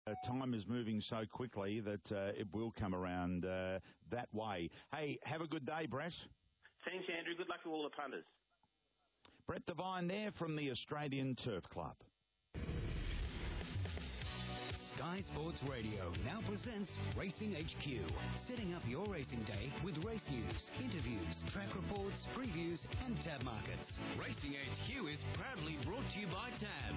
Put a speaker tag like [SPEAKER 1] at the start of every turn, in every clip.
[SPEAKER 1] Time is moving so quickly that it will come around that way. Hey, have a good day, Brett.
[SPEAKER 2] Thanks, Andrew. Good luck to all the punters.
[SPEAKER 1] Brett Devine there from the Australian Turf Club.
[SPEAKER 3] Sky Sports Radio now presents Racing HQ, setting up your racing day with race news, interviews, track reports, previews and tab markets.
[SPEAKER 4] Racing HQ is proudly brought to you by Tab.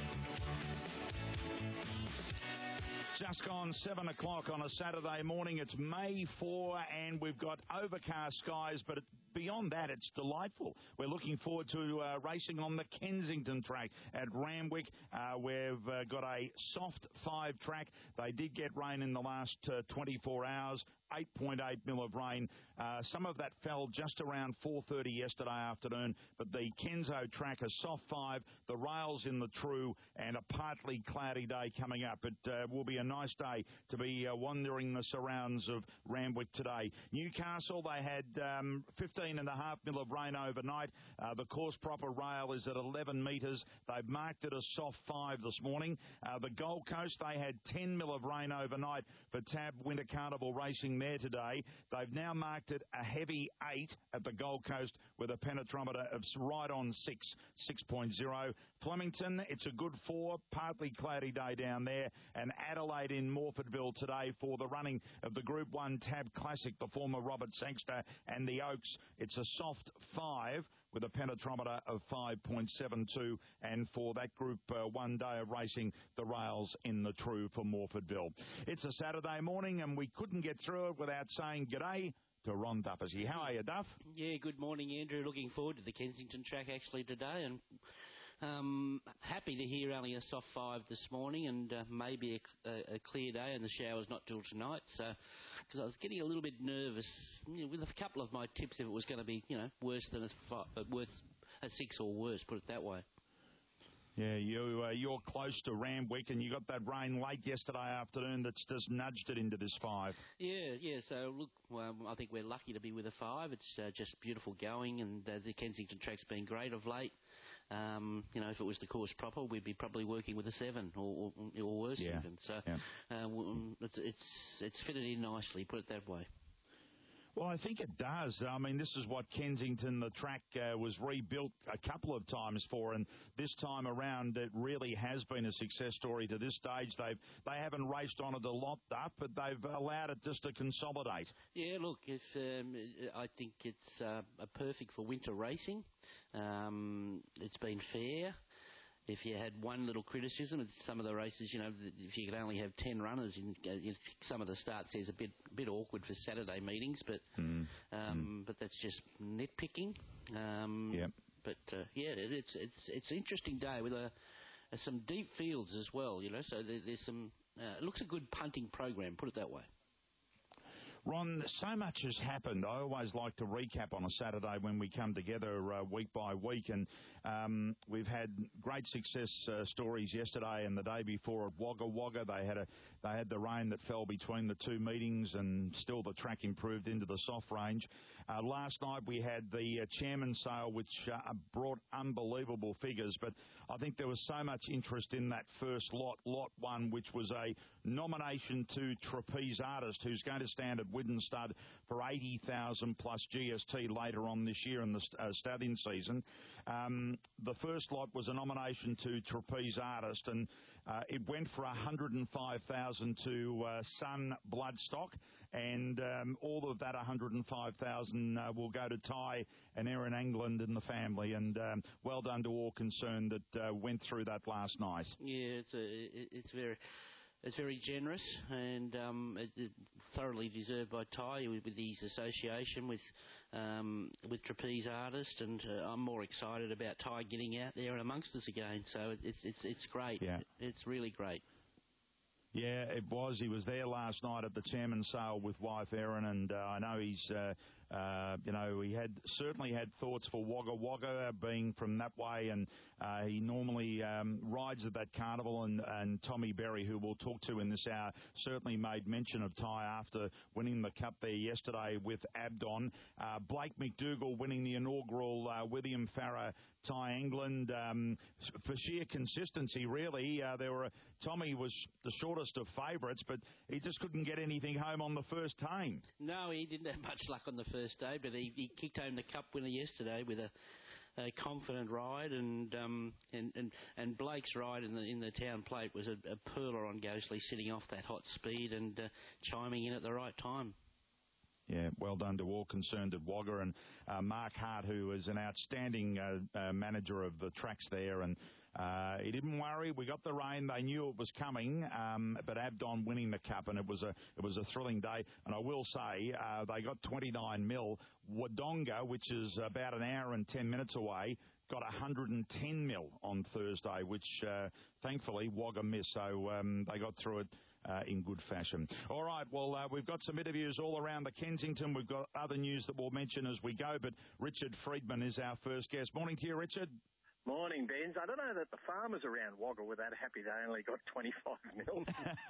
[SPEAKER 1] Just gone 7 o'clock on a Saturday morning. It's May 4 and we've got overcast skies, but beyond that, it's delightful. We're looking forward to racing on the Kensington track at Randwick. We've got a soft 5 track. They did get rain in the last 24 hours. 8.8 mil of rain. Some of that fell just around 4:30 yesterday afternoon, but the Kenzo track, a soft 5, the rails in the true, and a partly cloudy day coming up. It will be a nice day to be wandering the surrounds of Randwick today. Newcastle, they had 15.5 mil of rain overnight. The course proper rail is at 11 metres. They've marked it a soft 5 this morning. The Gold Coast, they had 10 mil of rain overnight for Tab Winter Carnival Racing there today. They've now marked it a heavy 8 at the Gold Coast with a penetrometer of right on 6.0. Flemington, it's a good 4, partly cloudy day down there. And Adelaide in Morfordville today for the running of the Group 1 Tab Classic, the former Robert Sangster and the Oaks. It's a soft 5 with a penetrometer of 5.72. And for that Group 1 day of racing, the rails in the true for Morfordville. It's a Saturday morning and we couldn't get through it without saying g'day to Ron Duffersey. How are you, Duff?
[SPEAKER 5] Yeah, good morning, Andrew. Looking forward to the Kensington track actually today, and happy to hear only a soft 5 this morning and maybe a clear day, and the shower's not till tonight. So, because I was getting a little bit nervous with a couple of my tips if it was going to be worse than a 6 or worse, put it that way.
[SPEAKER 1] Yeah, you're close to Randwick, and you got that rain late yesterday afternoon that's just nudged it into this 5.
[SPEAKER 5] Yeah. So look, I think we're lucky to be with a 5. It's just beautiful going, and the Kensington track's been great of late. If it was the course proper, we'd be probably working with a 7 or worse even. So it's fitted in nicely, put it that way.
[SPEAKER 1] Well, I think it does. I mean, this is what Kensington, the track, was rebuilt a couple of times for, and this time around it really has been a success story to this stage. They haven't raced on it a lot, Duff, but they've allowed it just to consolidate. Yeah, look,
[SPEAKER 5] I think it's perfect for winter racing. It's been fair. If you had one little criticism of some of the races, if you could only have 10 runners in some of the starts, there's a bit awkward for Saturday meetings, but that's just nitpicking. But it's an interesting day with some deep fields as well. So there's some. It looks a good punting program, put it that way.
[SPEAKER 1] Ron, so much has happened. I always like to recap on a Saturday when we come together week by week, and we've had great success stories yesterday and the day before at Wagga Wagga. They had the rain that fell between the 2 meetings, and still the track improved into the soft range. Last night we had the chairman's sale, which brought unbelievable figures, but I think there was so much interest in that first lot 1, which was a nomination to Trapeze Artist, who's going to stand at Widden Stud for 80,000 plus GST later on this year in the stallion season. The first lot was a nomination to Trapeze Artist, and it went for 105,000 to Sun Bloodstock, and all of that 105,000 will go to Ty and Erin England and the family, and well done to all concerned that went through that last night.
[SPEAKER 5] Yeah, it's very generous, and it thoroughly deserved by Ty with his association with Trapeze Artist, and I'm more excited about Ty getting out there and amongst us again. So it's great. Yeah. It's really great.
[SPEAKER 1] Yeah, it was. He was there last night at the chairman's sale with wife Erin, and I know he's he certainly had thoughts for Wagga Wagga being from that way, and he normally rides at that carnival. And Tommy Berry, who we'll talk to in this hour, certainly made mention of Ty after winning the Cup there yesterday with Abdon. Blake McDougall winning the inaugural William Farrer Ty England for sheer consistency, really. Tommy was the shortest of favourites, but he just couldn't get anything home on the first tame.
[SPEAKER 5] No, he didn't have much luck on the first day, but he kicked home the Cup winner yesterday with a confident ride, and Blake's ride in the Town Plate was a perler on Ghostly, sitting off that hot speed and chiming in at the right time.
[SPEAKER 1] Yeah, well done to all concerned at Wagga, and Mark Hart, who is an outstanding manager of the tracks there, and he didn't worry. We got the rain; they knew it was coming, but Abdon winning the Cup, and it was a thrilling day. And I will say they got 29 mil. Wodonga, which is about an hour and 10 minutes away, got 110 mil on Thursday, which thankfully Wagga missed, so they got through it in good fashion. All right, well, we've got some interviews all around the Kensington. We've got other news that we'll mention as we go, but Richard Friedman is our first guest. Morning to you, Richard.
[SPEAKER 6] Morning, Benz. I don't know that the farmers around Wagga were that happy they only got 25 mil.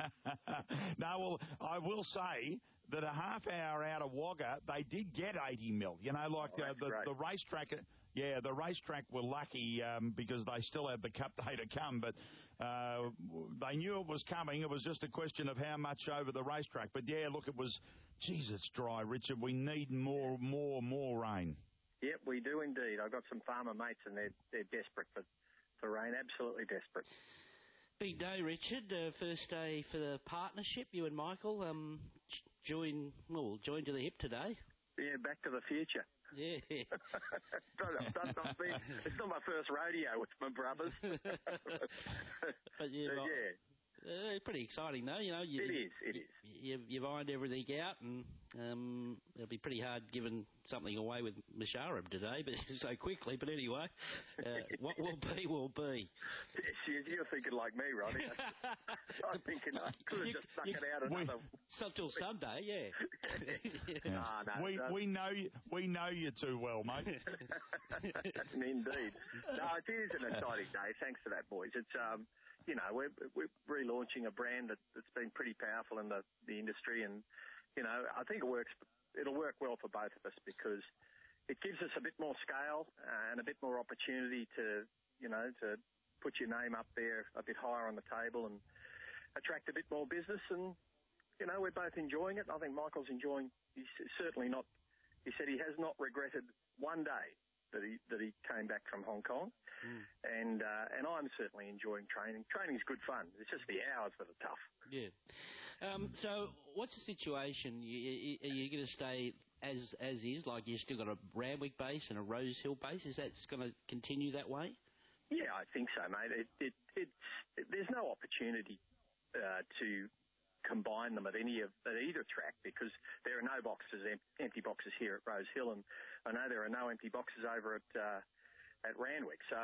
[SPEAKER 1] No, well, I will say that a half hour out of Wagga, they did get 80 mil. The racetrack. Yeah, the racetrack were lucky because they still had the Cup day to come, but they knew it was coming. It was just a question of how much over the racetrack. But yeah, look, it was, it's dry, Richard. We need more rain.
[SPEAKER 6] Yep, we do indeed. I've got some farmer mates and they're desperate for rain, absolutely desperate.
[SPEAKER 5] Big day, Richard. First day for the partnership. You and Michael joined to the hip today.
[SPEAKER 6] Yeah, back to the future.
[SPEAKER 5] Yeah.
[SPEAKER 6] It's not my first rodeo with my brothers.
[SPEAKER 5] But yeah. It's pretty exciting, though.
[SPEAKER 6] It is.
[SPEAKER 5] You've ironed everything out, and it'll be pretty hard giving something away with Musharraf today, but so quickly. But anyway, what will be, will be.
[SPEAKER 6] Yes, you're thinking like me, Ronnie. I'm thinking I could have just stuck it out another.
[SPEAKER 5] Till Sunday, yeah.
[SPEAKER 6] No,
[SPEAKER 1] we know you too well, mate.
[SPEAKER 6] Indeed. No, it is an exciting day. Thanks for that, boys. It's we're relaunching a brand that's been pretty powerful in the industry, and I think it'll work well for both of us because it gives us a bit more scale and a bit more opportunity to put your name up there a bit higher on the table and attract a bit more business. And we're both enjoying it. I think Michael's enjoying. He's certainly not. He said he has not regretted one day that he came back from Hong Kong, and I'm certainly enjoying training. Training's good fun. It's just the hours that are tough.
[SPEAKER 5] Yeah. So what's the situation? Are you going to stay as is? Like you've still got a Randwick base and a Rose Hill base? Is that going to continue that way?
[SPEAKER 6] Yeah, I think so, mate. There's no opportunity to combine them at either track because there are no empty boxes here at Rose Hill, and I know there are no empty boxes over at Randwick. So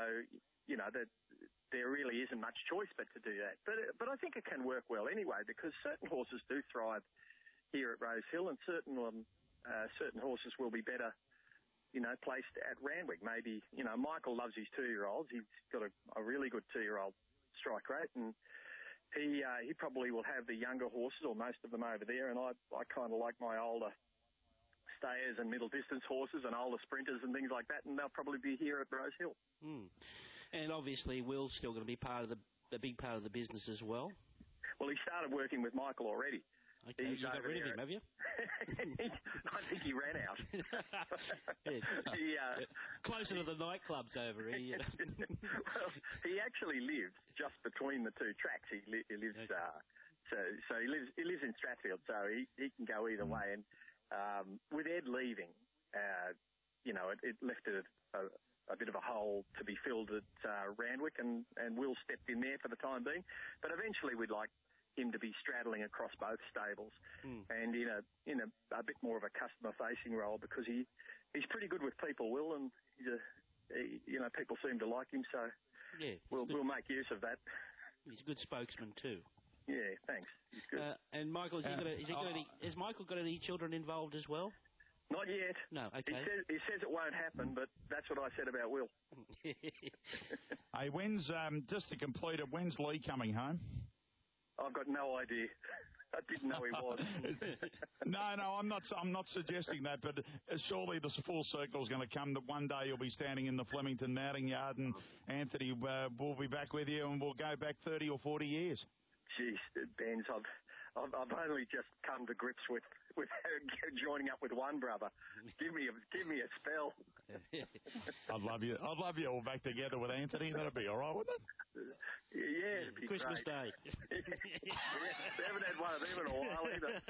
[SPEAKER 6] there really isn't much choice but to do that. But I think it can work well anyway because certain horses do thrive here at Rose Hill, and certain horses will be better placed at Randwick. Maybe Michael loves his 2-year-olds. He's got a really good 2-year-old strike rate, and he probably will have the younger horses, or most of them, over there, and I kind of like my older stayers and middle distance horses and older sprinters and things like that, and they'll probably be here at Rose Hill.
[SPEAKER 5] And obviously Will's still going to be a big part of the business as well. Well,
[SPEAKER 6] he started working with Michael already.
[SPEAKER 5] Okay, you got rid of him, have you?
[SPEAKER 6] I think he ran out.
[SPEAKER 5] Closer to the nightclubs over here.
[SPEAKER 6] Well, he actually lives just between the two tracks. He lives, so he lives in Strathfield, so he can go either way. And with Ed leaving, it left a bit of a hole to be filled at Randwick, and Will stepped in there for the time being. But eventually, we'd like him to be straddling across both stables and in a bit more of a customer-facing role because he's pretty good with people, Will, and people seem to like him, so we'll make use of that.
[SPEAKER 5] He's a good spokesman too.
[SPEAKER 6] Yeah, thanks. He's good.
[SPEAKER 5] And Michael, has Michael got any children involved as well?
[SPEAKER 6] Not yet.
[SPEAKER 5] No, okay.
[SPEAKER 6] He says it won't happen, but that's what I said about Will.
[SPEAKER 1] Hey, just to complete it, when's Lee coming home?
[SPEAKER 6] I've got no idea. I didn't know he was.
[SPEAKER 1] No, I'm not suggesting that, but surely the full circle is going to come that one day you'll be standing in the Flemington Mounting Yard and Anthony will be back with you and we'll go back 30 or 40 years.
[SPEAKER 6] Jeez, Benz, I've only just come to grips with joining up with one brother. Give me a spell.
[SPEAKER 1] I'd love you all back together with Anthony. That'd be all right, wouldn't it?
[SPEAKER 6] Yeah, it'd be
[SPEAKER 5] Christmas
[SPEAKER 6] great.
[SPEAKER 5] Day.
[SPEAKER 6] They haven't had one of them in a while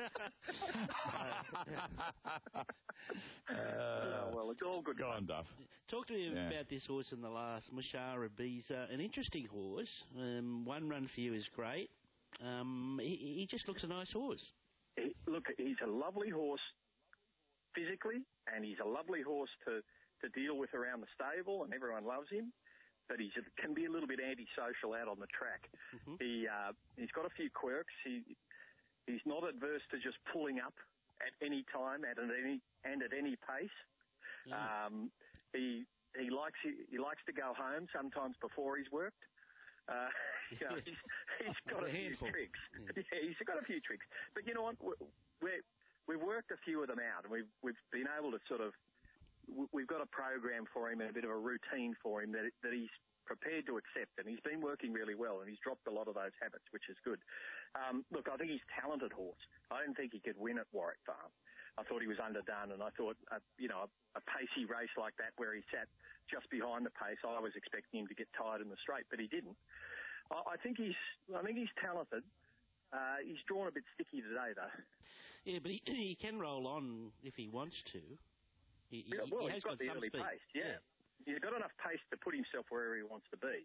[SPEAKER 6] either. Well, it's all good.
[SPEAKER 1] Go on, Duff.
[SPEAKER 5] Talk to me about this horse in the last, Mushara. He's an interesting horse. One run for you is great. He just looks a nice horse.
[SPEAKER 6] Look, he's a lovely horse physically, and he's a lovely horse to deal with around the stable, and everyone loves him. But he can be a little bit antisocial out on the track. Mm-hmm. He's got a few quirks. He's not adverse to just pulling up at any time and at any pace. Mm. He likes to go home sometimes before he's worked. He's got a few tricks. Yeah, he's got a few tricks. But you know what? We've worked a few of them out, and we've been able to sort of. We've got a program for him and a bit of a routine for him that he's prepared to accept, and he's been working really well, and he's dropped a lot of those habits, which is good. Look, I think he's a talented horse. I didn't think he could win at Warwick Farm. I thought he was underdone, and I thought, a pacey race like that where he sat just behind the pace, I was expecting him to get tired in the straight, but he didn't. I think he's talented. He's drawn a bit sticky today, though.
[SPEAKER 5] Yeah, but he can roll on if he wants to. He has
[SPEAKER 6] got the early
[SPEAKER 5] speed.
[SPEAKER 6] pace, yeah. He's got enough pace to put himself wherever he wants to be.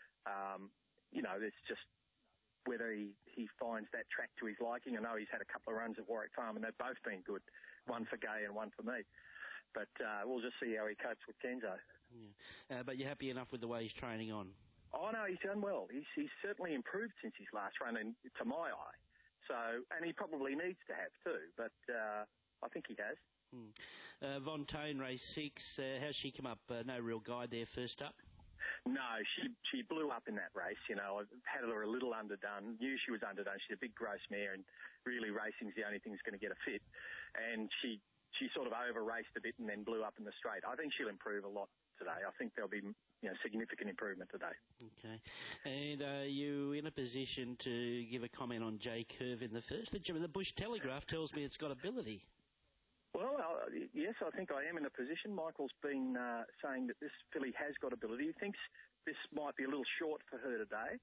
[SPEAKER 6] It's just whether he finds that track to his liking. I know he's had a couple of runs at Warwick Farm, and they've both been good, one for Gay and one for me. But we'll just see how he copes with Kenzo.
[SPEAKER 5] Yeah. But you're happy enough with the way he's training on?
[SPEAKER 6] Oh, no, he's done well. He's certainly improved since his last run, to my eye. So, and he probably needs to have too, but I think he has.
[SPEAKER 5] Vontaine, race 6. How's she come up? No real guide there first up?
[SPEAKER 6] No, she blew up in that race. I had her a little underdone. Knew she was underdone. She's a big gross mare, and really racing's the only thing that's going to get her fit. And she sort of over-raced a bit and then blew up in the straight. I think she'll improve a lot today. I think there'll be significant improvement today. Okay.
[SPEAKER 5] And are you in a position to give a comment on J Curve in the first? The Bush Telegraph tells me it's got ability.
[SPEAKER 6] Well, yes, I think I am in a position. Michael's been saying that this filly has got ability. He thinks this might be a little short for her today.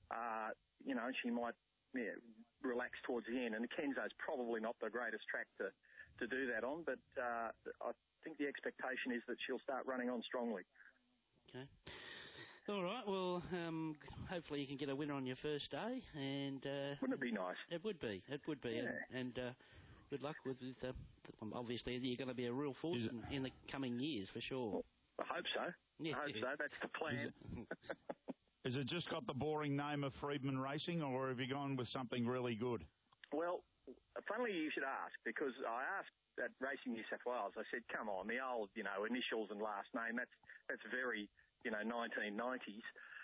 [SPEAKER 6] She might relax towards the end. And Kenzo's probably not the greatest track to do that on, but I think the expectation is that she'll start running on strongly.
[SPEAKER 5] Okay. All right. Well, hopefully you can get a winner on your first day. And
[SPEAKER 6] wouldn't it be nice?
[SPEAKER 5] It would be. It would be. Yeah. And good luck with obviously, you're going to be a real force in the coming years, for sure.
[SPEAKER 6] Well, I hope so. Yeah. I hope so. That's the plan.
[SPEAKER 1] Has it just got the boring name of Freedman Racing, or have you gone with something really good?
[SPEAKER 6] Well, funnily you should ask, because I asked at Racing New South Wales, I said, come on, the old, initials and last name, that's very, 1990s.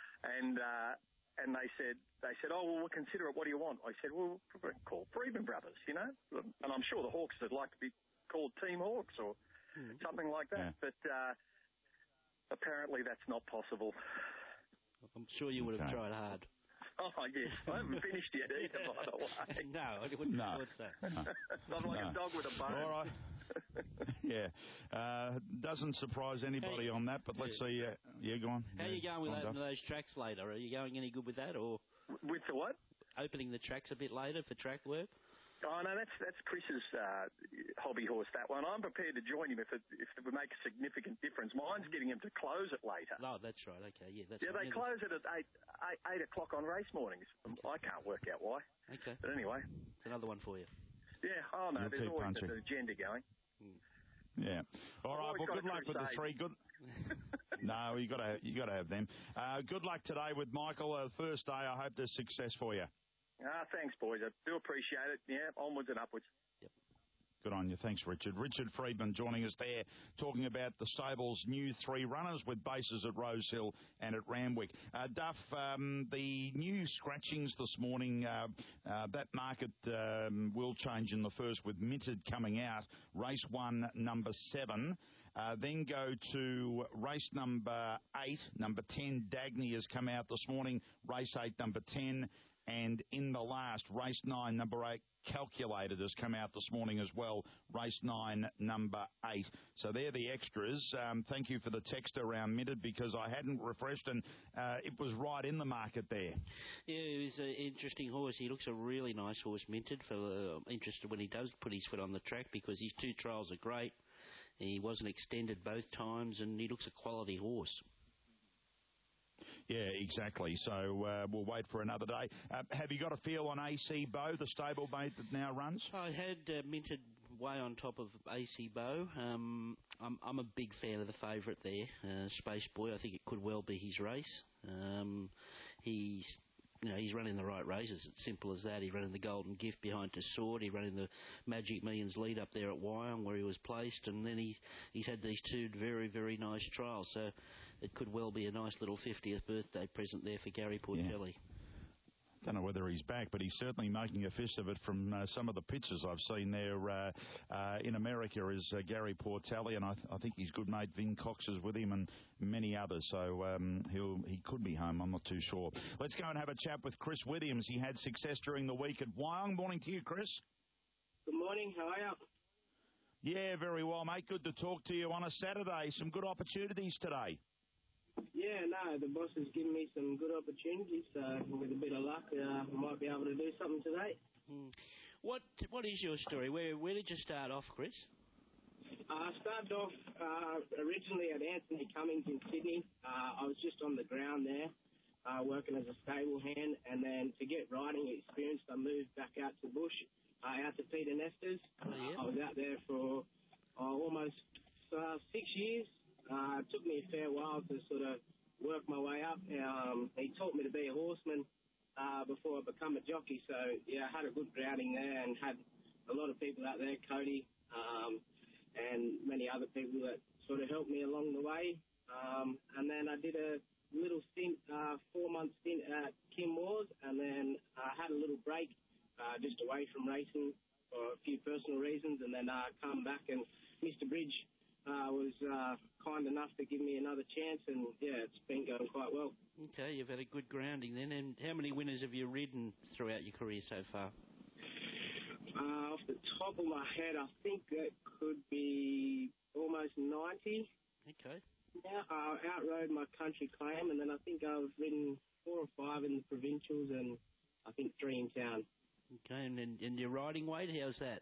[SPEAKER 6] And they said, oh, well, we'll consider it. What do you want? I said, well, we'll call Freedman Brothers, And I'm sure the Hawks would like to be called Team Hawks or something like that. Yeah. But apparently that's not possible.
[SPEAKER 5] I'm sure you would have tried hard.
[SPEAKER 6] Oh, yes. I haven't finished yet either, by the way.
[SPEAKER 5] No, I wouldn't have thought so.
[SPEAKER 6] I'm like a dog with a bone.
[SPEAKER 1] All right. Yeah. Doesn't surprise anybody on that, but let's see. Go on.
[SPEAKER 5] How are you going with opening those tracks later? Are you going any good with that, or
[SPEAKER 6] with the what?
[SPEAKER 5] Opening the tracks a bit later for track work?
[SPEAKER 6] Oh, no, that's Chris's hobby horse, that one. I'm prepared to join him if it would make a significant difference. Mine's getting him to close it later.
[SPEAKER 5] Oh, that's right. Okay, yeah.
[SPEAKER 6] They close it at 8 o'clock on race mornings. I can't work out why.
[SPEAKER 5] Okay.
[SPEAKER 6] But anyway.
[SPEAKER 5] It's another one for you.
[SPEAKER 6] Yeah, there's always an agenda going.
[SPEAKER 1] Yeah. All right, well, good luck with the 3. Good. No, you got to have them. Good luck today with Michael. First day, I hope there's success for you.
[SPEAKER 6] Thanks, boys. I do appreciate it. Yeah, onwards and upwards.
[SPEAKER 5] Yep.
[SPEAKER 1] Good on you. Thanks, Richard. Richard Friedman joining us there, talking about the stable's new 3 runners with bases at Rosehill and at Randwick. Duff, the new scratchings this morning, that market will change in the first with Minted coming out. Race 1, number 7. Then go to race number 8. Number 10, Dagny, has come out this morning. Race 8, number 10. And in the last, race 9, number 8, Calculated, has come out this morning as well. Race 9, number 8. So they're the extras. Thank you for the text around Minted, because I hadn't refreshed, and it was right in the market there.
[SPEAKER 5] Yeah, he was an interesting horse. He looks a really nice horse, Minted. Interested when he does put his foot on the track, because his 2 trials are great. He wasn't extended both times, and he looks a quality horse.
[SPEAKER 1] Yeah, exactly. So we'll wait for another day. Have you got a feel on AC Bow, the stablemate that now runs?
[SPEAKER 5] I had Minted way on top of AC Bow. I'm a big fan of the favourite there, Space Boy. I think it could well be his race. He's running the right races. It's simple as that. He's running the Golden Gift behind Tessort. He's running the Magic Millions lead up there at Wyong, where he was placed. And then he's had these 2 very, very nice trials. So it could well be a nice little 50th birthday present there for Gary Portelli.
[SPEAKER 1] Yeah. Don't know whether he's back, but he's certainly making a fist of it from some of the pictures I've seen there in America is Gary Portelli, and I think his good mate Vin Cox is with him, and many others. So he could be home. I'm not too sure. Let's go and have a chat with Chris Williams. He had success during the week at Wyong. Morning to you, Chris.
[SPEAKER 7] Good morning. How are you?
[SPEAKER 1] Yeah, very well, mate. Good to talk to you on a Saturday. Some good opportunities today.
[SPEAKER 7] Yeah, no, the boss has given me some good opportunities, so with a bit of luck, I might be able to do something today.
[SPEAKER 5] What is your story? Where did you start off, Chris?
[SPEAKER 7] I started off originally at Anthony Cummings in Sydney. I was just on the ground there, working as a stable hand, and then to get riding experience, I moved back out to bush, out to Peter Nestor's. I was out there for almost 6 years. It took me a fair while to sort of work my way up. He taught me to be a horseman before I become a jockey. So, yeah, I had a good grounding there and had a lot of people out there, Cody, and many other people that sort of helped me along the way. And then I did a little stint, 4-month stint at Kim Moore's, and then I had a little break just away from racing for a few personal reasons, and then I come back, and Mr. Bridge was kind enough to give me another chance, and yeah, it's been going quite well.
[SPEAKER 5] Okay, you've had a good grounding then. And how many winners have you ridden throughout your career so far?
[SPEAKER 7] Off the top of my head, I think that could be almost 90.
[SPEAKER 5] Okay.
[SPEAKER 7] Yeah, I outrode my country claim, and then I think I've ridden 4 or 5 in the provincials, and I think 3 in town. Okay,
[SPEAKER 5] and your riding weight, how's that?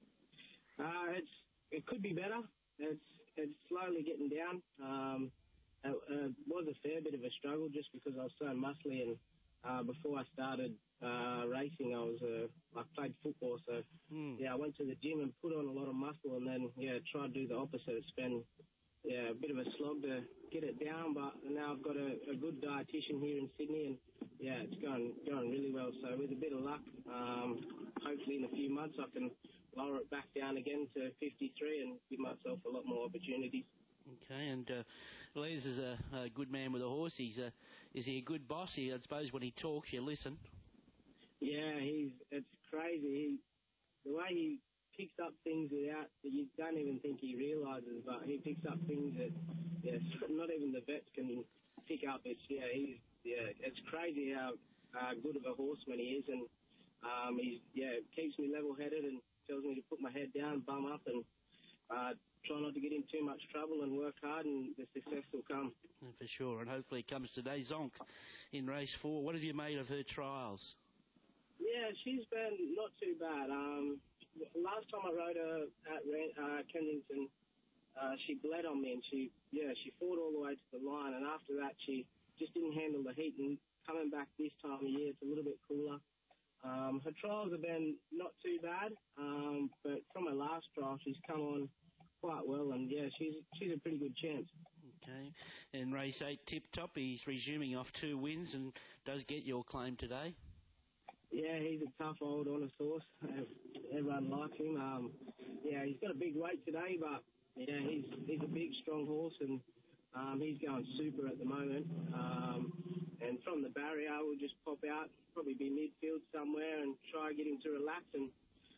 [SPEAKER 7] It could be better. It's slowly getting down. It was a fair bit of a struggle just because I was so muscly, and before I started racing, I played football, so I went to the gym and put on a lot of muscle, and then tried to do the opposite. It's been a bit of a slog to get it down, but now I've got a good dietitian here in Sydney, and it's going really well. So with a bit of luck, hopefully in a few months I can lower it back down again to 53 and give myself a lot more opportunities.
[SPEAKER 5] Okay, and Les is a good man with a horse. Is he a good boss? I suppose when he talks, you listen.
[SPEAKER 7] Yeah, it's crazy. The way he picks up things without, you don't even think he realises, but he picks up things that not even the vets can pick up. It's crazy how good of a horseman he is, and he keeps me level-headed and tells me to put my head down, bum up, and try not to get in too much trouble and work hard, and the success will come.
[SPEAKER 5] Yeah, for sure, and hopefully it comes today. Zonk in race 4. What have you made of her trials?
[SPEAKER 7] Yeah, she's been not too bad. Last time I rode her at Kensington, she bled on me, and she fought all the way to the line, and after that she just didn't handle the heat, and coming back this time of year, it's a little bit cooler. Her trials have been not too bad, but from her last trial, she's come on quite well, and she's a pretty good chance.
[SPEAKER 5] Okay, and race 8, Tip Top, he's resuming off 2 wins and does get your claim today.
[SPEAKER 7] Yeah, he's a tough old honest horse. Everyone likes him. he's got a big weight today, but yeah, he's a big, strong horse, and he's going super at the moment. And from the barrier, we'll just pop out, probably be midfield somewhere, and try and get him to relax. And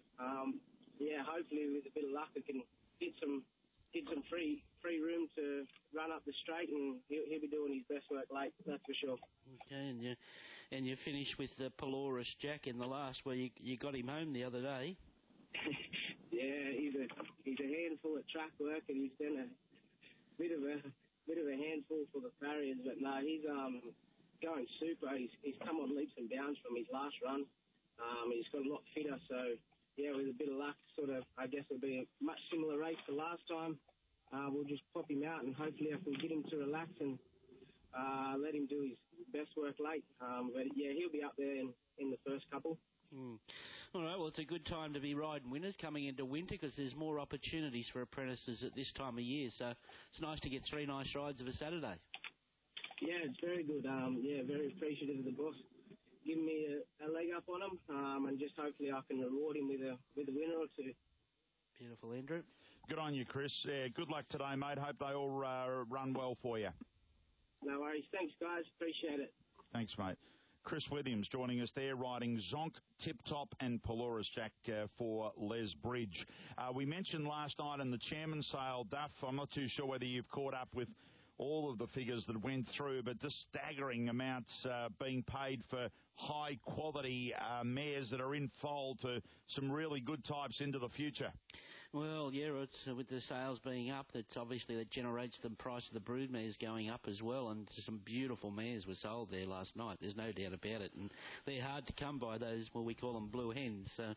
[SPEAKER 7] hopefully with a bit of luck, we can get some free room to run up the straight, and he'll be doing his best work late. That's for sure.
[SPEAKER 5] Okay, and you finished with Pelorus Jack in the last, where you got him home the other day.
[SPEAKER 7] Yeah, he's a handful at track work, and he's been a bit of a handful for the farriers. But no, he's going super. He's come on leaps and bounds from his last run. He's got a lot fitter, so yeah, with a bit of luck, sort of, I guess it'll be a much similar race to last time. We'll just pop him out, and hopefully I can get him to relax and let him do his best work late. But yeah, he'll be up there in the first couple.
[SPEAKER 5] All right, well, it's a good time to be riding winners coming into winter, because there's more opportunities for apprentices at this time of year. So it's nice to get 3 nice rides of a Saturday.
[SPEAKER 7] Yeah, it's very good. Very appreciative of the boss giving me a leg up on him, and just hopefully I can reward him with a winner or two.
[SPEAKER 5] Beautiful, Andrew.
[SPEAKER 1] Good on you, Chris. Good luck today, mate. Hope they all run well for you.
[SPEAKER 7] No worries. Thanks, guys. Appreciate it.
[SPEAKER 1] Thanks, mate. Chris Williams joining us there, riding Zonk, Tip Top and Pelorus Jack for Les Bridge. We mentioned last night in the chairman's sale, Duff, I'm not too sure whether you've caught up with all of the figures that went through, but just staggering amounts being paid for high-quality mares that are in foal to some really good types into the future.
[SPEAKER 5] Well, yeah, it's with the sales being up, that's obviously that generates the price of the brood mares going up as well, and some beautiful mares were sold there last night. There's no doubt about it, and they're hard to come by, those, well, we call them blue hens. So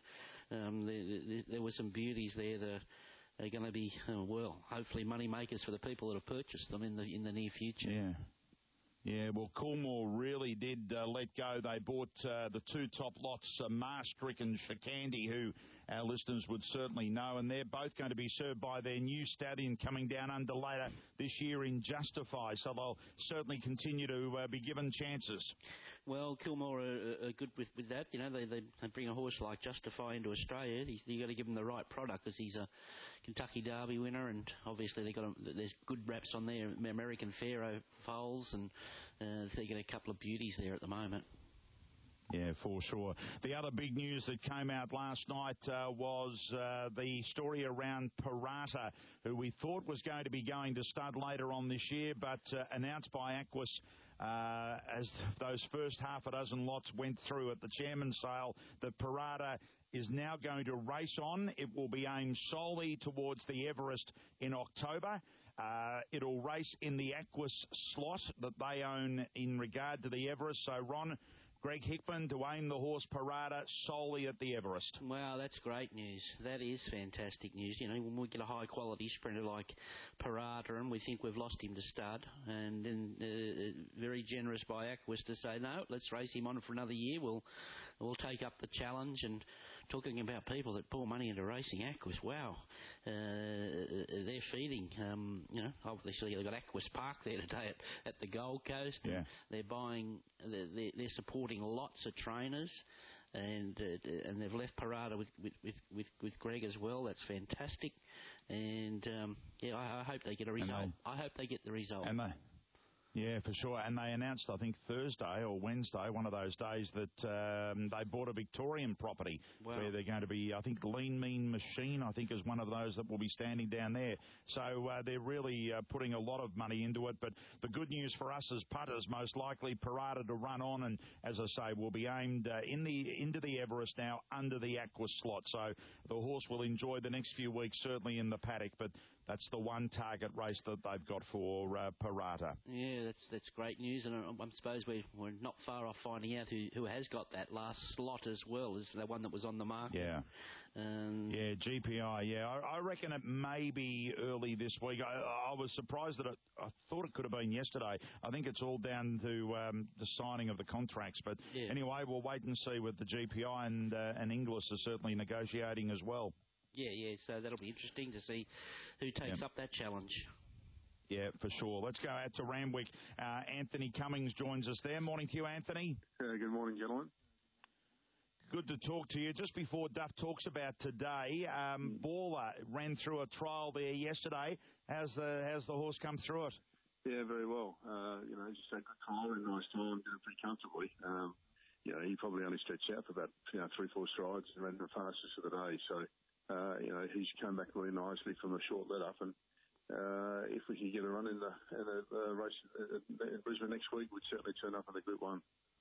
[SPEAKER 5] there were some beauties there that are going to be, hopefully money makers for the people that have purchased them in the near future.
[SPEAKER 1] Yeah. Yeah, well, Coolmore really did let go. They bought the 2 top lots, Maastricht and Shikandi, who our listeners would certainly know, and they're both going to be served by their new stallion coming down under later this year in Justify, so they'll certainly continue to be given chances.
[SPEAKER 5] Well, Coolmore are good with that. You know, they bring a horse like Justify into Australia. You've got to give him the right product, because he's a Kentucky Derby winner, and obviously there's good wraps on there, American Pharaoh foals, and they get a couple of beauties there at the moment.
[SPEAKER 1] Yeah, for sure. The other big news that came out last night was the story around Parata, who we thought was going to be going to stud later on this year, but announced by Aquis as those first half a dozen lots went through at the chairman's sale that Parata is now going to race on. It will be aimed solely towards the Everest in October. It'll race in the Aquis slot that they own in regard to the Everest. So, Ron, Greg Hickman to aim the horse Parata solely at the Everest.
[SPEAKER 5] Wow, that's great news. That is fantastic news. You know, when we get a high-quality sprinter like Parata, and we think we've lost him to stud, and then very generous by Aquis to say, no, let's race him on for another year. We'll take up the challenge. And talking about people that pour money into racing, Aquis, wow. They're feeding, obviously they've got Aquis Park there today at the Gold Coast.
[SPEAKER 1] Yeah.
[SPEAKER 5] They're buying, they're supporting lots of trainers, and they've left Parata with Greg as well. That's fantastic. And, I hope they get a result. I hope they get the result.
[SPEAKER 1] Yeah, for sure. And they announced, I think, Thursday or Wednesday, one of those days, that they bought a Victorian property where they're going to be, I think, Lean Mean Machine, I think, is one of those that will be standing down there. So they're really putting a lot of money into it. But the good news for us as putters, most likely Parata to run on, and as I say, will be aimed into the Everest now under the Aquis slot. So the horse will enjoy the next few weeks, certainly in the paddock, but that's the one target race that they've got for Parata.
[SPEAKER 5] Yeah, that's great news, and I suppose we're not far off finding out who has got that last slot as well, is the one that was on the market.
[SPEAKER 1] Yeah. Yeah, GPI, yeah. I reckon it may be early this week. I was surprised that I thought it could have been yesterday. I think it's all down to the signing of the contracts. But anyway, we'll wait and see with the GPI, and Inglis are certainly negotiating as well.
[SPEAKER 5] Yeah, so that'll be interesting to see who takes up that challenge.
[SPEAKER 1] Yeah, for sure. Let's go out to Randwick. Anthony Cummings joins us there. Morning to you, Anthony.
[SPEAKER 8] Good morning, gentlemen.
[SPEAKER 1] good to talk to you. Just before Duff talks about today, Baller ran through a trial there yesterday. How's the horse come through it?
[SPEAKER 8] Yeah, very well. Just a good time and nice time, doing pretty comfortably. He probably only stretched out for about 3-4 strides and ran the fastest of the day. So, he's come back really nicely from a short let up. And if we can get a run in the race in Brisbane next week, we'd certainly turn up in the Group 1.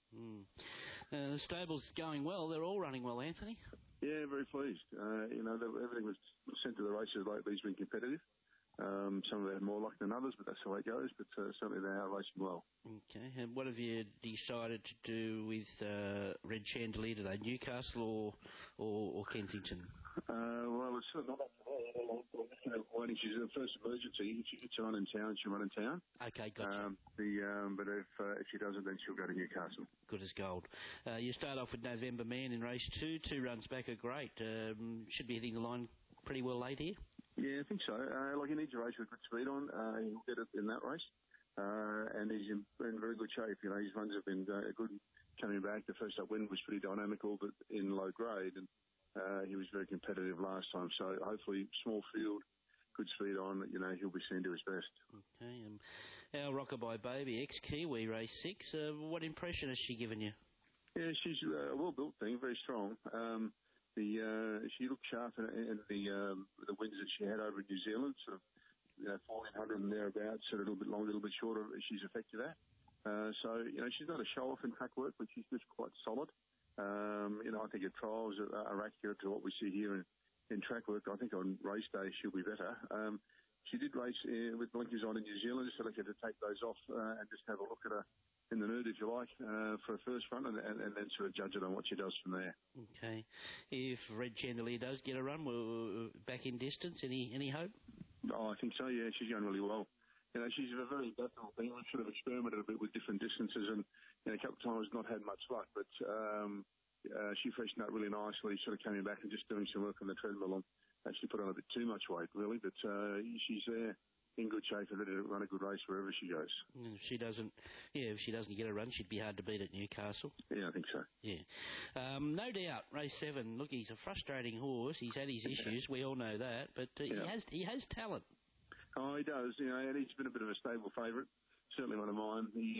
[SPEAKER 5] The stable's going well. They're all running well, Anthony.
[SPEAKER 8] Yeah, very pleased. Everything was sent to the races lately has been competitive. Some of them had more luck than others, but that's the way it goes. But certainly they are racing well. Okay.
[SPEAKER 5] And what have you decided to do with Red Chandelier today? Newcastle or Kensington?
[SPEAKER 8] Well, it's not up to her. Waiting. She's the first emergency. If she gets to run in town, she'll run in town.
[SPEAKER 5] Okay, gotcha.
[SPEAKER 8] But if she doesn't, then she'll go to Newcastle.
[SPEAKER 5] Good as gold. You start off with November Man in race 2. 2 runs back are great. Should be hitting the line pretty well late here.
[SPEAKER 8] Yeah, I think so. He needs a race with good speed on. He'll get it in that race. And he's in very good shape. His runs have been good coming back. The first up win was pretty dynamical, but in low grade. And he was very competitive last time. So hopefully small field, good speed on, he'll be seen to his best. Okay.
[SPEAKER 5] Our Rockabye Baby, ex-Kiwi, race 6. What impression has she given you?
[SPEAKER 8] Yeah, she's a well-built thing, very strong. She looked sharp in the wins that she had over in New Zealand, sort of 1400 and thereabouts, a little bit long, a little bit shorter. She's effective at. She's not a show-off in track work, but she's just quite solid. I think her trials are accurate to what we see here in track work. I think on race day she'll be better. She did race with blinkers on in New Zealand, just selected to take those off and just have a look at her in the nude, if you like, for a first run, and then sort of judge it on what she does from there. Okay. If Red Chandelier does get a run, we're back in distance. Any hope? Oh, I think so, yeah. She's going really well. She's a very adaptable thing. We've sort of experimented a bit with different distances and a couple of times not had much luck, but she freshened up really nicely, sort of coming back and just doing some work on the treadmill and actually put on a bit too much weight, really, but she's there. In good shape and ready to run a good race wherever she goes. If she doesn't get a run, she'd be hard to beat at Newcastle. Yeah, I think so. Yeah. No doubt, race 7. Look, he's a frustrating horse. He's had his issues. We all know that, but he has talent. Oh, he does. And he's been a bit of a stable favourite. Certainly one of mine. He's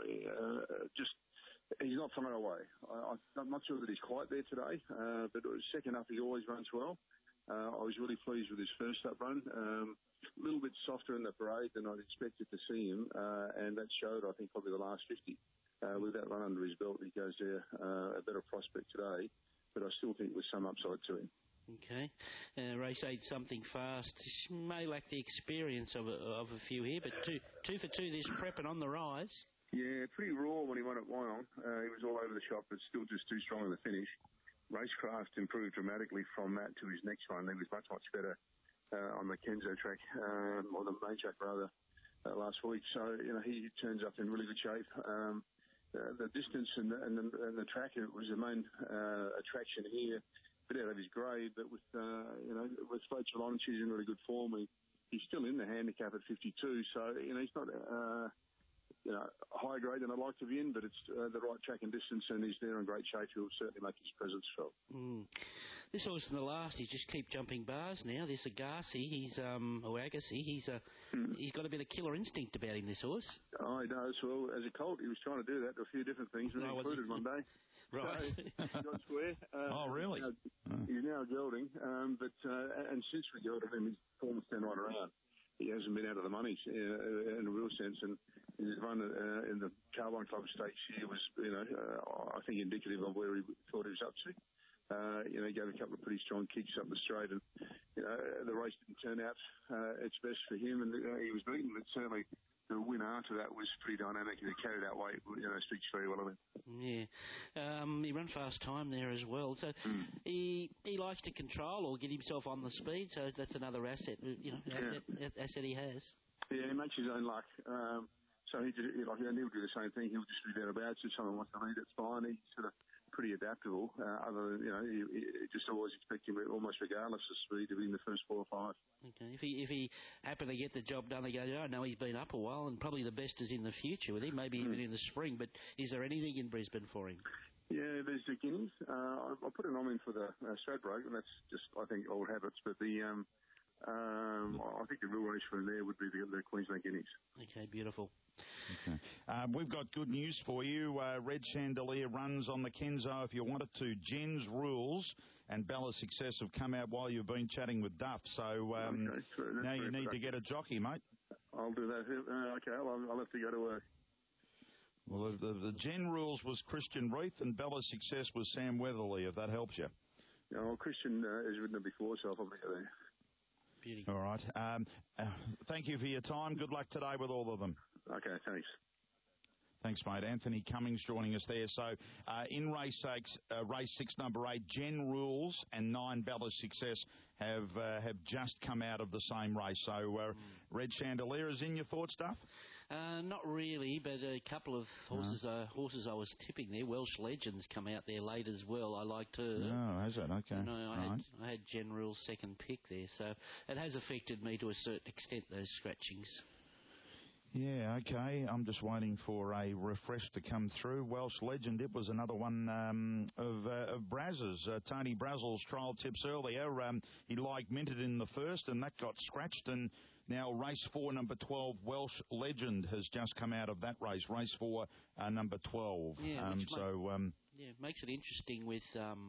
[SPEAKER 8] not far away. I'm not sure that he's quite there today, but second up he always runs well. I was really pleased with his first up run. A little bit softer in the parade than I'd expected to see him, and that showed, I think, probably the last 50. With that run under his belt, he goes there a better prospect today, but I still think there's some upside to him. Okay. Race 8, Something Fast. May lack the experience of a few here, but two for two this prep and on the rise. Yeah, pretty raw when he won at Wyong. He was all over the shop, but still just too strong in the finish. Racecraft improved dramatically from that to his next one. He was much, much better on the Kenzo track, or the main track rather, last week. So, he turns up in really good shape. The distance and the track, it was the main attraction here. A bit out of his grade, but with Rachel on, she's in really good form. He's still in the handicap at 52, so, he's not higher grade than I'd like to be in, but it's the right track and distance, and he's there in great shape. He'll certainly make his presence felt. This horse in the last, he just keep jumping bars now. This Agassi, Agassi, he's got a bit of killer instinct about him, this horse. Oh, he does. Well, as a colt, he was trying to do that to a few different things, and included one day. Right. So, he got square. Oh, really? He's now gelding, and since we gelded him, his form's turned right around. He hasn't been out of the money in a real sense, and his run in the Carbine Club Stakes here was, I think indicative of where he thought he was up to. He gave a couple of pretty strong kicks up the straight, and the race didn't turn out its best for him, and he was beaten, but certainly the win after that was pretty dynamic, and he carried that weight, speaks very well of him. Yeah. He ran fast time there as well, so he likes to control or get himself on the speed, so that's another asset, asset he has. Yeah, he makes his own luck. So he'll do the same thing. He'll just be thereabouts. If someone wants to lead, it's fine. He's sort of pretty adaptable. Other than, you just always expect him, almost regardless of speed, to be in the first 4 or 5. Okay. If he happened to get the job done, they go, I know he's been up a while, and probably the best is in the future with him, maybe even in the spring. But is there anything in Brisbane for him? Yeah, there's the Guineas. I put a nom in for the Stradbroke, and that's just, I think, old habits. But I think the real race from there would be the Queensland Guineas.
[SPEAKER 5] Okay, beautiful.
[SPEAKER 1] Okay. We've got good news for you. Red Chandelier runs on the Kenzo if you wanted to. Jen's Rules and Bella Success have come out while you've been chatting with Duff. So now you need to get a jockey, mate.
[SPEAKER 8] I'll do that. Okay, I'll have to go to work.
[SPEAKER 1] Well, the Gen Rules was Christian Reith and Bella Success was Sam Weatherly, if that helps you.
[SPEAKER 8] Yeah, well, Christian has ridden it before, so I'll probably go there.
[SPEAKER 5] Beauty.
[SPEAKER 1] All right. Thank you for your time. Good luck today with all of them.
[SPEAKER 8] Okay, thanks.
[SPEAKER 1] Thanks, mate. Anthony Cummings joining us there. So in race 6, number 8, Gen Rules and 9 Bella Success have just come out of the same race. So Red Chandelier is in your thoughts, Duff?
[SPEAKER 5] Not really, but a couple of horses I was tipping there. Welsh Legends come out there late as well. I liked her.
[SPEAKER 1] Oh, has it? Okay.
[SPEAKER 5] I had Gen Rules second pick there, so it has affected me to a certain extent, those scratchings.
[SPEAKER 1] Yeah, okay. I'm just waiting for a refresh to come through. Welsh Legend, it was another one of Braz's. Tony Brazel's trial tips earlier. He minted in the first, and that got scratched. And now race 4, number 12, Welsh Legend, has just come out of that race. Race 4, number 12.
[SPEAKER 5] Yeah, makes it interesting with,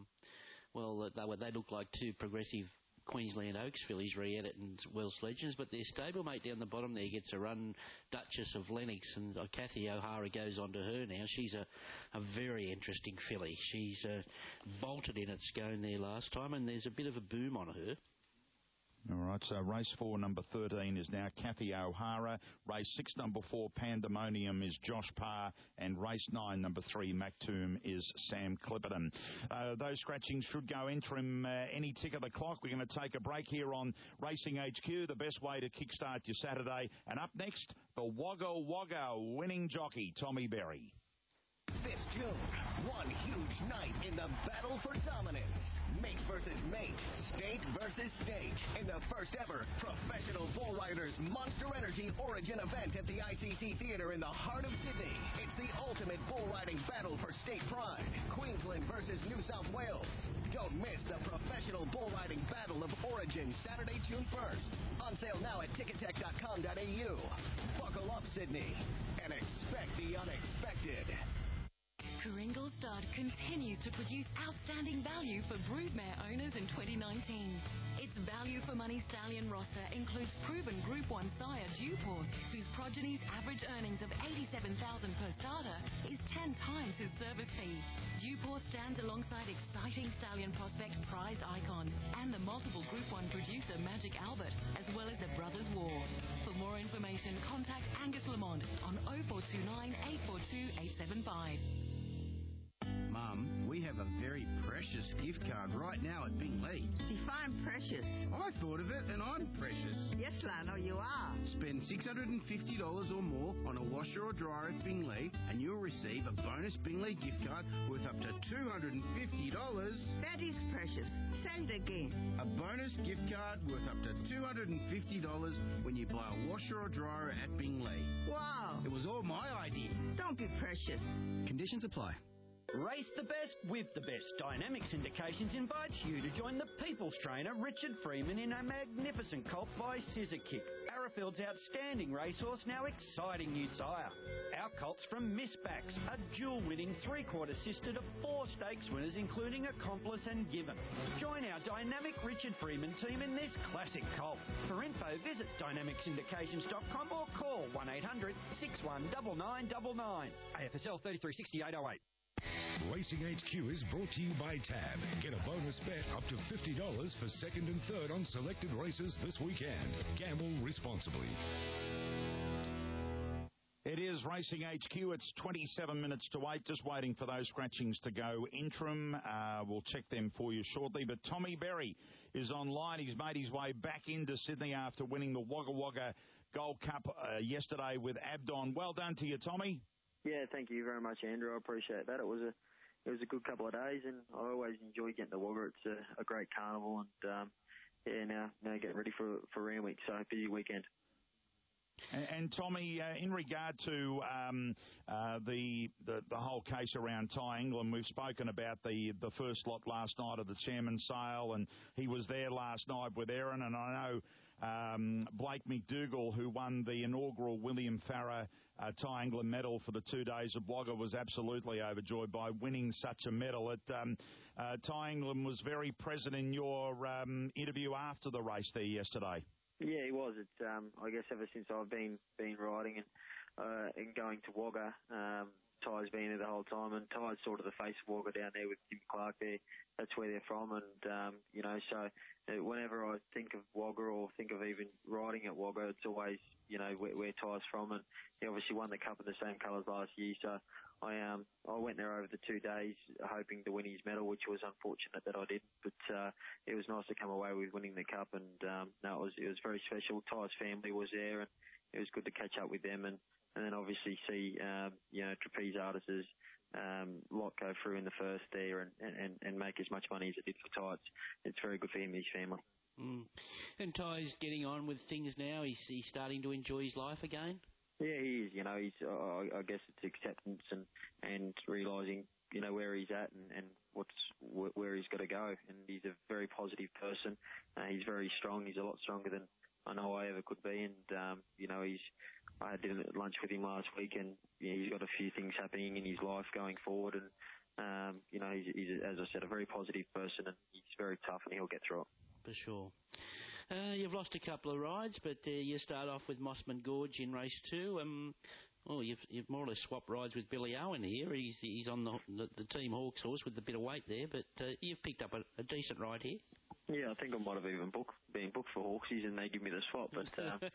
[SPEAKER 5] they look like two progressive Queensland Oaks fillies, Re-Edit and Welsh Legends, but their stablemate down the bottom there gets a run, Duchess of Lennox, and Kathy O'Hara goes on to her now. She's a very interesting filly. She's bolted in at Scone there last time, and there's a bit of a boom on her.
[SPEAKER 1] All right, so race 4, number 13 is now Kathy O'Hara. Race 6, number 4, Pandemonium is Josh Parr. And race 9, number 3, Mactoom is Sam Clipperton. Those scratchings should go interim any tick of the clock. We're going to take a break here on Racing HQ, the best way to kickstart your Saturday. And up next, the Wagga Wagga winning jockey, Tommy Berry.
[SPEAKER 9] This June, one huge night in the battle for dominance. Mate versus mate, state versus state, in the first ever Professional Bull Riders Monster Energy Origin event at the ICC Theatre in the heart of Sydney. It's the ultimate bull riding battle for state pride. Queensland versus New South Wales. Don't miss the Professional Bull Riding Battle of Origin, Saturday, June 1st. On sale now at tickettech.com.au. Buckle up, Sydney, and expect the unexpected.
[SPEAKER 10] Kringle Stud continues to produce outstanding value for broodmare owners in 2019. Its value for money stallion roster includes proven Group 1 sire Dewport, whose progeny's average earnings of $87,000 per starter is 10 times his service fee. Dewport stands alongside exciting stallion prospect Prize Icon and the multiple Group 1 producer Magic Albert, as well as the Brothers War. For more information, contact Angus Lamont on 0429 842 875.
[SPEAKER 11] Mum, we have a very precious gift card right now at Binglee.
[SPEAKER 12] Define precious.
[SPEAKER 11] I thought of it and I'm precious.
[SPEAKER 12] Yes, Lano, you are.
[SPEAKER 11] Spend $650 or more on a washer or dryer at Binglee and you'll receive a bonus Binglee gift card worth up to $250.
[SPEAKER 12] That is precious. Say it again.
[SPEAKER 11] A bonus gift card worth up to $250 when you buy a washer or dryer at Binglee.
[SPEAKER 12] Wow.
[SPEAKER 11] It was all my idea.
[SPEAKER 12] Don't be precious.
[SPEAKER 11] Conditions apply.
[SPEAKER 13] Race the best with the best. Dynamic Syndications invites you to join the People's Trainer Richard Freeman in a magnificent colt by Scissor Kick, Arrowfield's outstanding racehorse, now exciting new sire. Our colts from Miss Backs, a dual-winning three-quarter sister to 4 stakes winners, including Accomplice and Given. Join our dynamic Richard Freeman team in this classic colt. For info, visit dynamicsyndications.com or call 1800 619999. AFSL 336808.
[SPEAKER 14] Racing HQ is brought to you by Tab. Get a bonus bet up to $50 for second and third on selected races this weekend. Gamble responsibly.
[SPEAKER 1] It is Racing HQ. It's 27 minutes to 8. Just waiting for those scratchings to go interim. We'll check them for you shortly. But Tommy Berry is online. He's made his way back into Sydney after winning the Wagga Wagga Gold Cup yesterday with Abdon. Well done to you, Tommy.
[SPEAKER 15] Yeah, thank you very much, Andrew. I appreciate that. It was a good couple of days, and I always enjoy getting to Wagga. It's a great carnival, and now getting ready for Randwick. So busy weekend.
[SPEAKER 1] And Tommy, in regard to the whole case around Ty England, we've spoken about the first lot last night of the chairman's sale, and he was there last night with Erin, and I know Blake McDougall, who won the inaugural William Farrer Ty England medal for the 2 days of Wagga, was absolutely overjoyed by winning such a medal. Ty England was very present in your interview after the race there yesterday.
[SPEAKER 15] Yeah, he was. It's I guess ever since I've been riding and going to Wagga, Ty's been there the whole time, and Ty's sort of the face of Wagga down there with Tim Clark there. That's where they're from, and so whenever I think of Wagga or think of even riding at Wagga, it's always where Ty's from, and he obviously won the cup in the same colours last year. So I went there over the 2 days hoping to win his medal, which was unfortunate that I didn't. But it was nice to come away with winning the cup, and no, it was very special. Ty's family was there, and it was good to catch up with them, and then obviously see trapeze artists lot go through in the first there and make as much money as it did for Ty. It's very good for him and his family.
[SPEAKER 5] And Ty's getting on with things now. He's starting to enjoy his life again.
[SPEAKER 15] Yeah, he is. He's. I guess it's acceptance and realising where he's at and where he's got to go. And he's a very positive person. He's very strong. He's a lot stronger than I know I ever could be. And I had lunch with him last week, and he's got a few things happening in his life going forward. And he's, as I said, a very positive person, and he's very tough, and he'll get through it.
[SPEAKER 5] For sure. You've lost a couple of rides, but you start off with Mossman Gorge in race 2. You've more or less swapped rides with Billy Owen here. He's on the Team Hawks horse with a bit of weight there, but you've picked up a decent ride here.
[SPEAKER 15] Yeah, I think I might have even been booked for Hawksies, and they give me the swap, but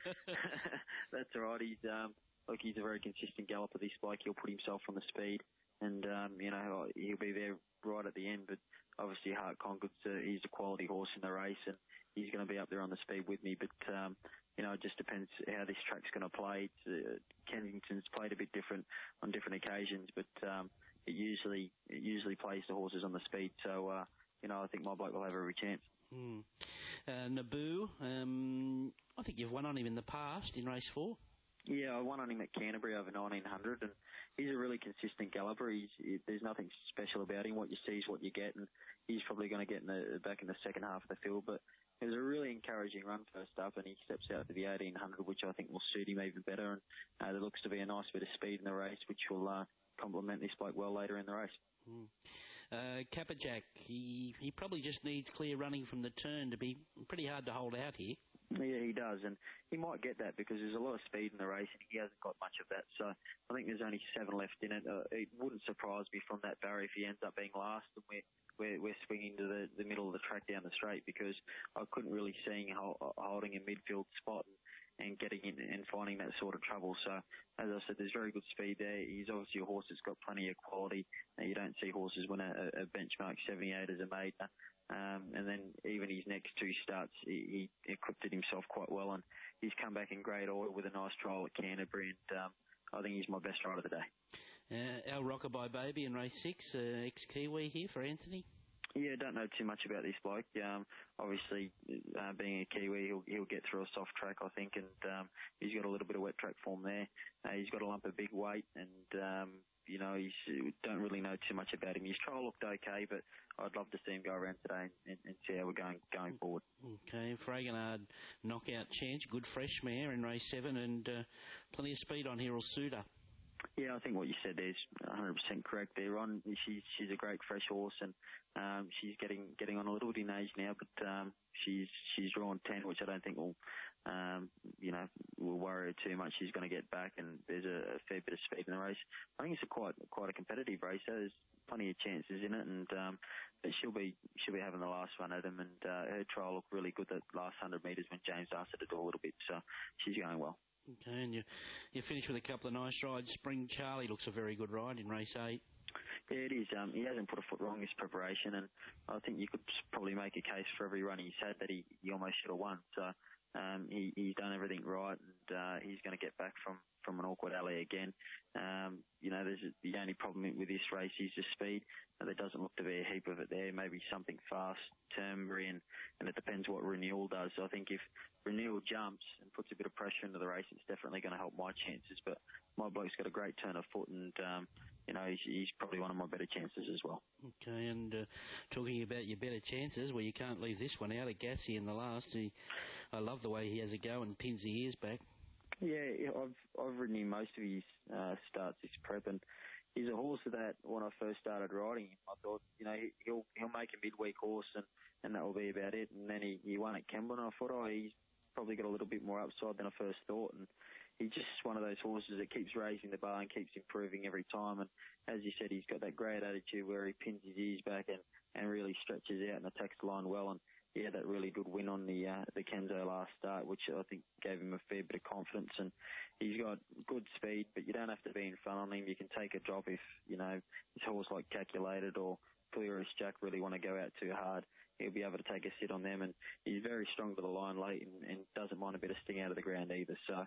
[SPEAKER 15] that's all right. He's a very consistent galloper, this bloke. He'll put himself on the speed, and he'll be there right at the end. But obviously, Hart Concord, he's a quality horse in the race, and he's going to be up there on the speed with me. But it just depends how this track's going to play. Kensington's played a bit different on different occasions, but it usually plays the horses on the speed. So I think my bloke will have every chance.
[SPEAKER 5] Naboo, I think you've won on him in the past in race 4.
[SPEAKER 15] Yeah, I won on him at Canterbury over 1900, and he's a really consistent galloper. There's nothing special about him. What you see is what you get, and he's probably going to get back in the second half of the field. But it was a really encouraging run first up, and he steps out to the 1800, which I think will suit him even better. And there looks to be a nice bit of speed in the race, which will complement this bloke well later in the race.
[SPEAKER 5] Capperjack, he probably just needs clear running from the turn to be pretty hard to hold out here.
[SPEAKER 15] Yeah, he does, and he might get that because there's a lot of speed in the race, and he hasn't got much of that. So I think there's only 7 left in it. It wouldn't surprise me from that barrier if he ends up being last, and we're swinging to the middle of the track down the straight, because I couldn't really see him holding a midfield spot and getting in and finding that sort of trouble. So, as I said, there's very good speed there. He's obviously a horse that's got plenty of quality. You don't see horses win a benchmark 78 as a maiden. And then even his next 2 starts, he equipped it himself quite well, and he's come back in great order with a nice trial at Canterbury, and I think he's my best rider of the day.
[SPEAKER 5] Our Rockabye Baby in race 6, ex-Kiwi here for Anthony.
[SPEAKER 15] Yeah, don't know too much about this bloke. Obviously, being a Kiwi, he'll get through a soft track, I think, and he's got a little bit of wet track form there. He's got a lump of big weight, and don't really know too much about him. His trial looked okay, but I'd love to see him go around today and see how we're going forward. Okay,
[SPEAKER 5] Fragonard knockout chance, good fresh mare in race 7, and plenty of speed on here will suit her.
[SPEAKER 15] Yeah, I think what you said there is 100% correct there, Ron. She's a great fresh horse, and she's getting on a little bit in age now, but she's drawn 10, which I don't think will worry her too much. She's going to get back, and there's a fair bit of speed in the race. I think it's quite a competitive race. There's plenty of chances in it, and but she'll be having the last run at them, and her trial looked really good that last 100 metres when James asked her to do a little bit, so she's going well.
[SPEAKER 5] Okay, and you finish with a couple of nice rides. Spring Charlie looks a very good ride in race 8.
[SPEAKER 15] Yeah, it is. He hasn't put a foot wrong in his preparation, and I think you could probably make a case for every run he's had that he almost should have won. So he's done everything right, and he's going to get back from an awkward alley again. There's the only problem with this race is the speed. There doesn't look to be a heap of it there. Maybe something fast, Turnberry, and it depends what Renewal does. So I think if Renewal jumps and puts a bit of pressure into the race, it's definitely going to help my chances. But my bloke's got a great turn of foot, and he's probably one of my better chances as well.
[SPEAKER 5] Okay, and talking about your better chances, well, you can't leave this one out. Agassi in the last. I love the way he has a go and pins the ears back.
[SPEAKER 15] Yeah, I've ridden him most of his starts this prep, and he's a horse that when I first started riding him, I thought, he'll make a midweek horse, and that will be about it. And then he won at Kembla, and I thought, he's probably got a little bit more upside than I first thought. And he's just one of those horses that keeps raising the bar and keeps improving every time. And as you said, he's got that great attitude where he pins his ears back and really stretches out and attacks the line well. And yeah, that really good win on the Kenzo last start, which I think gave him a fair bit of confidence. And he's got good speed, but you don't have to be in front on him. You can take a drop if, this horse like Calculated or Clear as Jack really want to go out too hard. He'll be able to take a sit on them, and he's very strong to the line late and doesn't mind a bit of sting out of the ground either. So,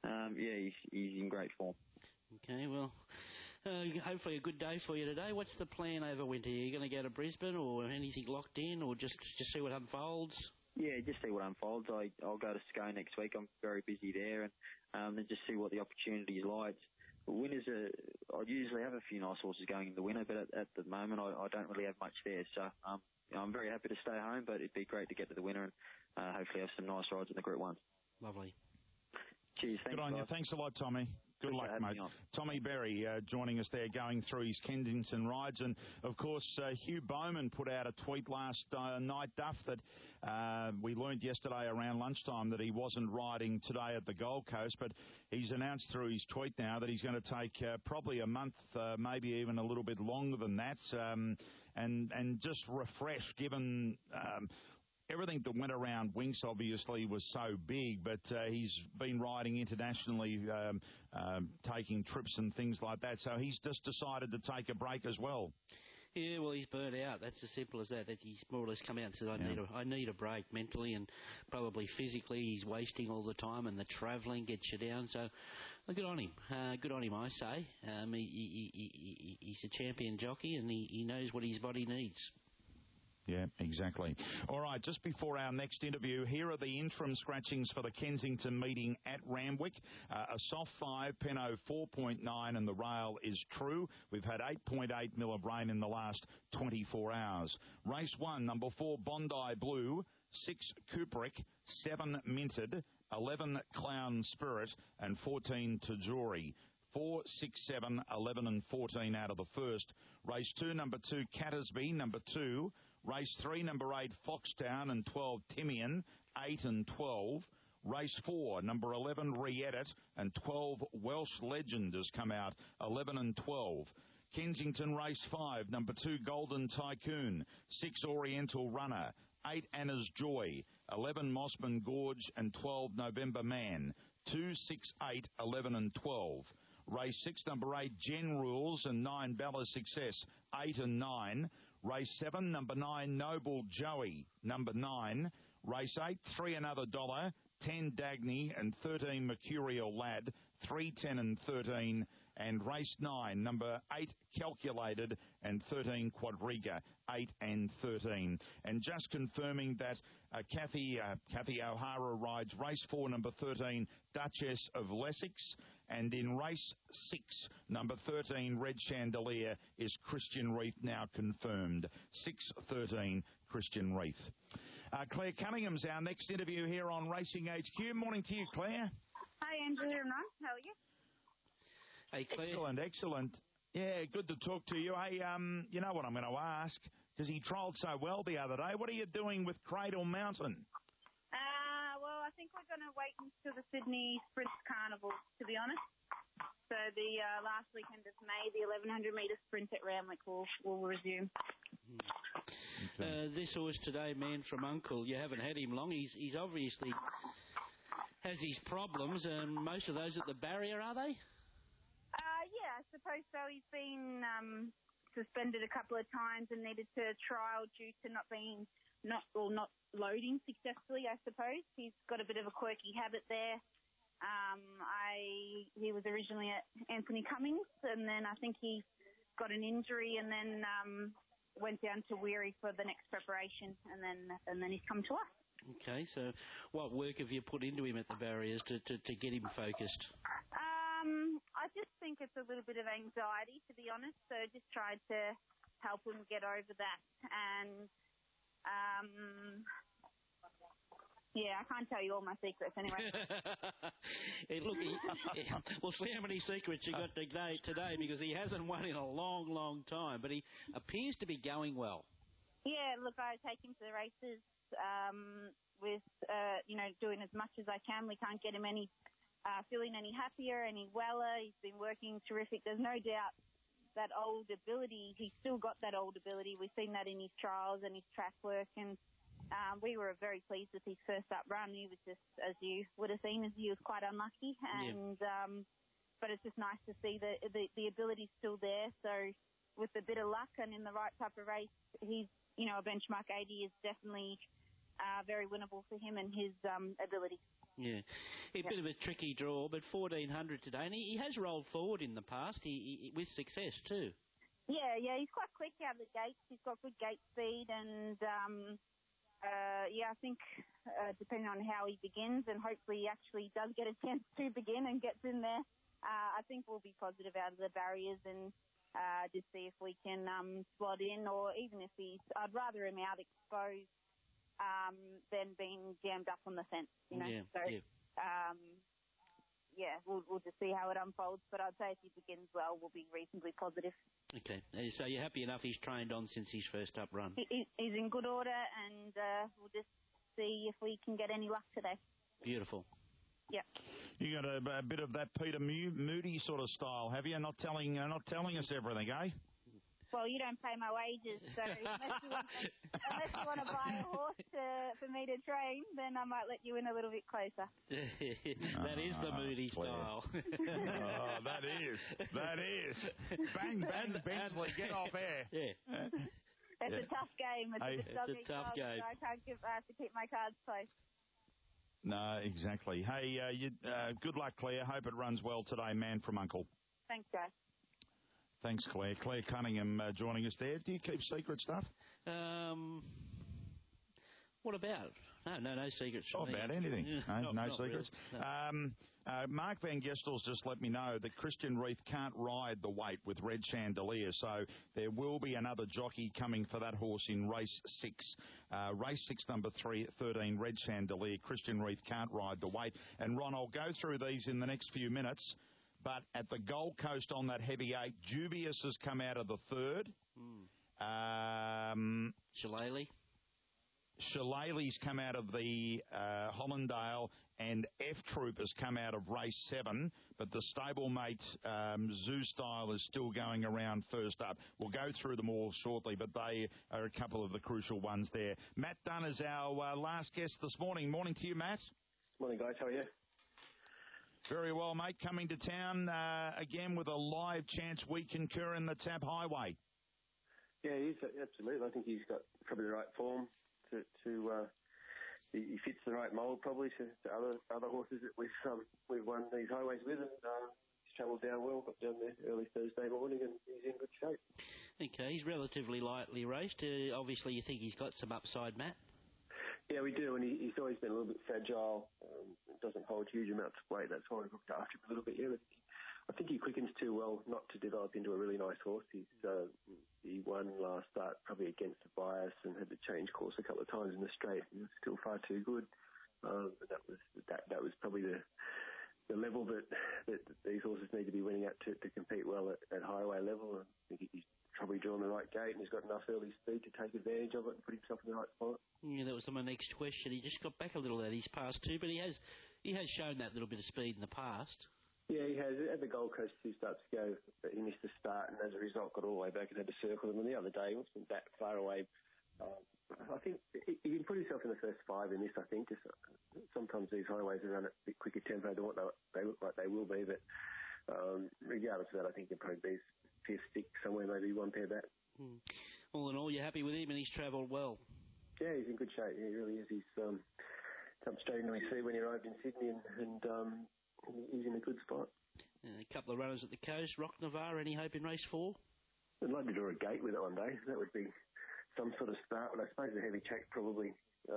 [SPEAKER 15] he's in great form.
[SPEAKER 5] Okay, well, hopefully a good day for you today. What's the plan over winter? Are you going to go to Brisbane or anything locked in, or just see what unfolds?
[SPEAKER 15] Yeah, just see what unfolds. I'll go to Sco next week. I'm very busy there, and then just see what the opportunity lies. Winners I usually have a few nice horses going in the winter, but at the moment I don't really have much there. So I'm very happy to stay home, but it'd be great to get to the winter and hopefully have some nice rides in the Group 1.
[SPEAKER 5] Lovely.
[SPEAKER 15] Cheers. Thanks,
[SPEAKER 1] Good on
[SPEAKER 15] guys.
[SPEAKER 1] you. Thanks a lot, Tommy. Good luck, mate. Tommy Berry joining us there, going through his Kensington rides. And, of course, Hugh Bowman put out a tweet last night, Duff, that we learned yesterday around lunchtime that he wasn't riding today at the Gold Coast, but he's announced through his tweet now that he's going to take probably a month, maybe even a little bit longer than that, and just refresh, given everything that went around Winx obviously was so big, but he's been riding internationally, taking trips and things like that. So he's just decided to take a break as well.
[SPEAKER 5] Yeah, well, he's burnt out. That's as simple as that. He's more or less come out and said, I need a break mentally and probably physically. He's wasting all the time, and the travelling gets you down. So good on him. Good on him, I say. He's a champion jockey, and he knows what his body needs.
[SPEAKER 1] Yeah, exactly. All right, just before our next interview, here are the interim scratchings for the Kensington meeting at Randwick. A soft 5, Penno 4.9, and the rail is true. We've had 8.8 mil of rain in the last 24 hours. Race 1, number 4, Bondi Blue, 6, Kubrick, 7, Minted, 11, Clown Spirit, and 14, Tajori. 4, 6, 7, 11 and 14 out of the first. Race 2, number 2, Cattersby, number 2. Race 3, number 8, Foxtown, and 12, Timian, 8 and 12. Race 4, number 11, Re-Edit, and 12, Welsh Legend has come out, 11 and 12. Kensington Race 5, number 2, Golden Tycoon, 6, Oriental Runner, 8, Anna's Joy, 11, Mossman Gorge, and 12, November Man, 2, 6, 8, 11 and 12. Race 6, number 8, Gen Rules, and 9, Bella Success, 8 and 9. Race 7, number 9, Noble Joey, number 9. Race 8, 3 another dollar, 10 Dagny, and 13 Mercurial Lad, 3, 10 and 13. And race 9, number 8, Calculated, and 13, Quadriga, 8 and 13. And just confirming that Kathy O'Hara rides race 4, number 13, Duchess of Lessex. And in race 6, number 13, Red Chandelier, is Christian Reith, now confirmed. 6-13, Christian Reith. Claire Cunningham's our next interview here on Racing HQ. Morning to you, Claire.
[SPEAKER 16] Hi, Andrew and Ron. How are you?
[SPEAKER 5] Hey, Claire.
[SPEAKER 1] Excellent. Yeah, good to talk to you. Hey, you know what I'm going to ask? Because he trolled so well the other day. What are you doing with Cradle Mountain?
[SPEAKER 16] Well, I think we're going to wait until the Sydney Sprint Carnival, to be honest. So the last weekend of May, the 1,100-metre sprint at Randwick will resume.
[SPEAKER 5] This horse today, Man from Uncle, you haven't had him long. He's obviously has his problems, and most of those at the barrier, are they?
[SPEAKER 16] Yeah, I suppose so. He's been suspended a couple of times and needed to trial due to not loading successfully, I suppose. He's got a bit of a quirky habit there. He was originally at Anthony Cummings, and then I think he got an injury, and then went down to Weary for the next preparation, and then he's come to us.
[SPEAKER 5] Okay, so what work have you put into him at the barriers to get him focused?
[SPEAKER 16] I just think it's a little bit of anxiety, to be honest, so just tried to help him get over that. And, yeah, I can't tell you all my secrets anyway.
[SPEAKER 5] Hey, look, we'll see how many secrets you got today because he hasn't won in a long, long time, but he appears to be going well.
[SPEAKER 16] Yeah, look, I take him to the races with, doing as much as I can. We can't get him feeling any happier, any weller. He's been working terrific. There's no doubt that old ability, he's still got that old ability. We've seen that in his trials and his track work, and we were very pleased with his first up run. He was just, as you would have seen, he was quite unlucky. And but it's just nice to see the ability's still there. So with a bit of luck and in the right type of race, he's, a benchmark 80 is definitely very winnable for him and his ability.
[SPEAKER 5] Yeah, a bit of a tricky draw, but 1,400 today, and he has rolled forward in the past he with success too.
[SPEAKER 16] Yeah, he's quite quick out of the gates. He's got good gate speed, and I think depending on how he begins, and hopefully he actually does get a chance to begin and gets in there, I think we'll be positive out of the barriers and just see if we can slot in, or even if I'd rather him out exposed than being jammed up on the fence, we'll just see how it unfolds. But I'd say if he begins well, we'll be reasonably positive. Okay,
[SPEAKER 5] so you're happy enough he's trained on since his first up run?
[SPEAKER 16] He's in good order, and we'll just see if we can get any luck today.
[SPEAKER 5] Beautiful.
[SPEAKER 16] Yep.
[SPEAKER 1] You got a bit of that Peter Moody sort of style, have you? Not telling us everything, eh?
[SPEAKER 16] Well, you don't pay my wages, so unless you want to buy a horse for me to train, then I might let you in a little bit closer.
[SPEAKER 5] That is the Moody style.
[SPEAKER 1] Oh, that is. Bang, bang, Bensley, get off air.
[SPEAKER 16] Yeah. It's a tough game. It's a tough game. So I have to keep my cards close.
[SPEAKER 1] No, exactly. Hey, good luck, Claire. Hope it runs well today, man from Uncle.
[SPEAKER 16] Thanks, guys.
[SPEAKER 1] Thanks, Claire. Claire Cunningham joining us there. Do you keep secret stuff?
[SPEAKER 5] What about? No secrets.
[SPEAKER 1] Not about anything. No secrets.
[SPEAKER 5] Really. No.
[SPEAKER 1] Mark Van Gestel's just let me know that Christian Reith can't ride the weight with Red Chandelier, so there will be another jockey coming for that horse in race 6. Race 6, number 13, Red Chandelier. Christian Reith can't ride the weight. And, Ron, I'll go through these in the next few minutes. But at the Gold Coast on that heavy 8, Dubious has come out of the 3rd. Shillelagh's come out of the Hollandale, and F Troop has come out of race 7. But the stablemate Zoo Style is still going around first up. We'll go through them all shortly, but they are a couple of the crucial ones there. Matt Dunn is our last guest this morning. Morning to you, Matt.
[SPEAKER 17] Morning, guys. How are you?
[SPEAKER 1] Very well, mate. Coming to town again with a live chance we concur in the Tab Highway.
[SPEAKER 17] Yeah, absolutely. I think he's got probably the right form he fits the right mould probably to other horses that we've won these highways with, and he's travelled down well. Got down there early Thursday morning, and he's in good shape.
[SPEAKER 5] Okay, he's relatively lightly raced. Obviously, you think he's got some upside, Matt?
[SPEAKER 17] Yeah, we do, and he's always been a little bit fragile. Doesn't hold huge amounts of weight. That's why we've looked after him a little bit. Yeah, I think he quickens too well not to develop into a really nice horse. He won last start probably against the bias and had to change course a couple of times in the straight. He was still far too good. That was probably the level that these horses need to be winning at to compete well at highway level. I think he's probably drawn the right gate, and he's got enough early speed to take advantage of it and put himself in the right spot.
[SPEAKER 5] Yeah, that was my next question. He just got back a little at his past 2, but he has shown that little bit of speed in the past.
[SPEAKER 17] Yeah, he has. At the Gold Coast 2 starts ago, he missed the start, and as a result got all the way back and had to circle them. And the other day, he wasn't that far away. I think he can put himself in the first 5 in this, I think. Just, sometimes these highways are run at a bit quicker tempo than what they look like they will be, but regardless of that, I think he can probably be 5th, 6th, somewhere maybe one pair back.
[SPEAKER 5] All in all, you're happy with him, and he's travelled well.
[SPEAKER 17] Yeah, he's in good shape. Yeah, he really is. He's jumped straight into his seat when he arrived in Sydney, and he's in a good spot.
[SPEAKER 5] And a couple of runners at the coast. Rock Navarre, any hope in race 4?
[SPEAKER 17] I'd like to draw a gate with it one day. That would be some sort of start. But I suppose the heavy track probably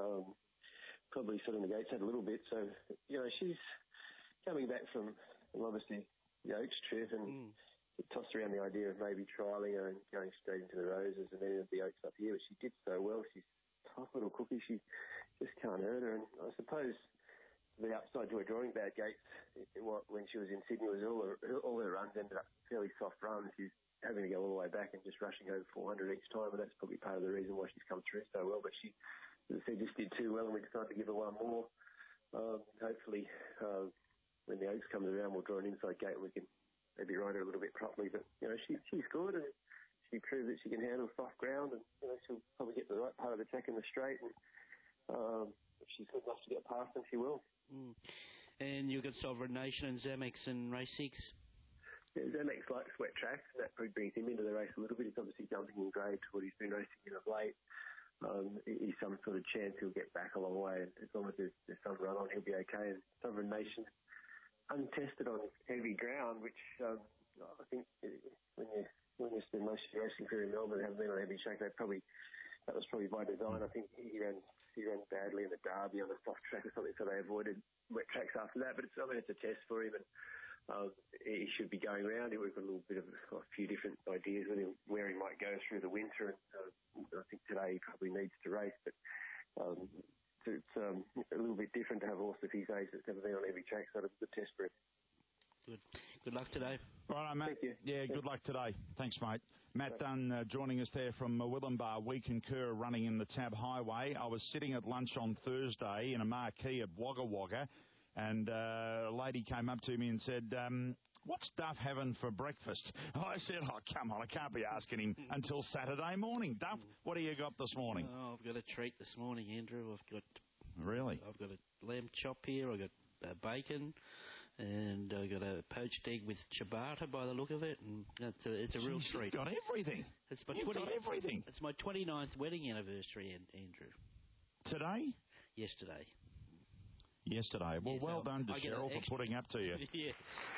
[SPEAKER 17] sort of negates that a little bit. So, she's coming back from obviously the Oaks trip, and tossed around the idea of maybe trialling her and going straight into the Roses and then the Oaks up here. But she did so well. She's a tough little cookie. She just can't hurt her. And I suppose the upside to her drawing bad gates, when she was in Sydney, was all her runs ended up fairly soft runs. She's having to go all the way back and just rushing over 400 each time, and that's probably part of the reason why she's come through so well. But she, as I said, just did too well, and we decided to give her one more. Hopefully, when the Oaks comes around, we'll draw an inside gate and we can maybe ride her a little bit properly. But, she's good, and she proved that she can handle soft ground, and, she'll probably get to the right part of the track in the straight, and if she's good enough to get past them, she will.
[SPEAKER 5] And you've got Sovereign Nation and Zamex in race 6.
[SPEAKER 17] Yeah, Zamex likes wet tracks, and that probably brings him into the race a little bit. He's obviously jumping in grade to what he's been racing in of late. He's some sort of chance he'll get back a long way, and as long as there's some run on, he'll be okay. And Sovereign Nation, untested on heavy ground, which I think when you spend most of your racing career in Melbourne and haven't been on a heavy track, that was probably by design. I think he ran badly in the Derby on a soft track or something, so they avoided wet tracks after that. But it's a test for him, and he should be going around. We've got a few different ideas with him where he might go through the winter, and I think today he probably needs to race, but it's a little bit different to have a horse of his age that's never been on every track, so it's a good test for him.
[SPEAKER 5] Good luck today.
[SPEAKER 1] Right, Matt.
[SPEAKER 17] Thank you.
[SPEAKER 1] Yeah, good luck today. Thanks, mate. Matt Dunn joining us there from Willenbar. We concur running in the Tab Highway. I was sitting at lunch on Thursday in a marquee at Wagga Wagga, and a lady came up to me and said, what's Duff having for breakfast? I said, oh, come on, I can't be asking him until Saturday morning. Duff, what do you got this morning?
[SPEAKER 5] Oh, I've got a treat this morning, Andrew.
[SPEAKER 1] Really?
[SPEAKER 5] I've got a lamb chop here. I've got bacon. And I got a poached egg with ciabatta by the look of it, and it's a real treat.
[SPEAKER 1] You've got everything. You've got everything.
[SPEAKER 5] It's my 29th wedding anniversary, Andrew.
[SPEAKER 1] Today?
[SPEAKER 5] Yesterday.
[SPEAKER 1] Well,
[SPEAKER 5] yes,
[SPEAKER 1] well done to Cheryl for putting up to you.
[SPEAKER 5] Yeah.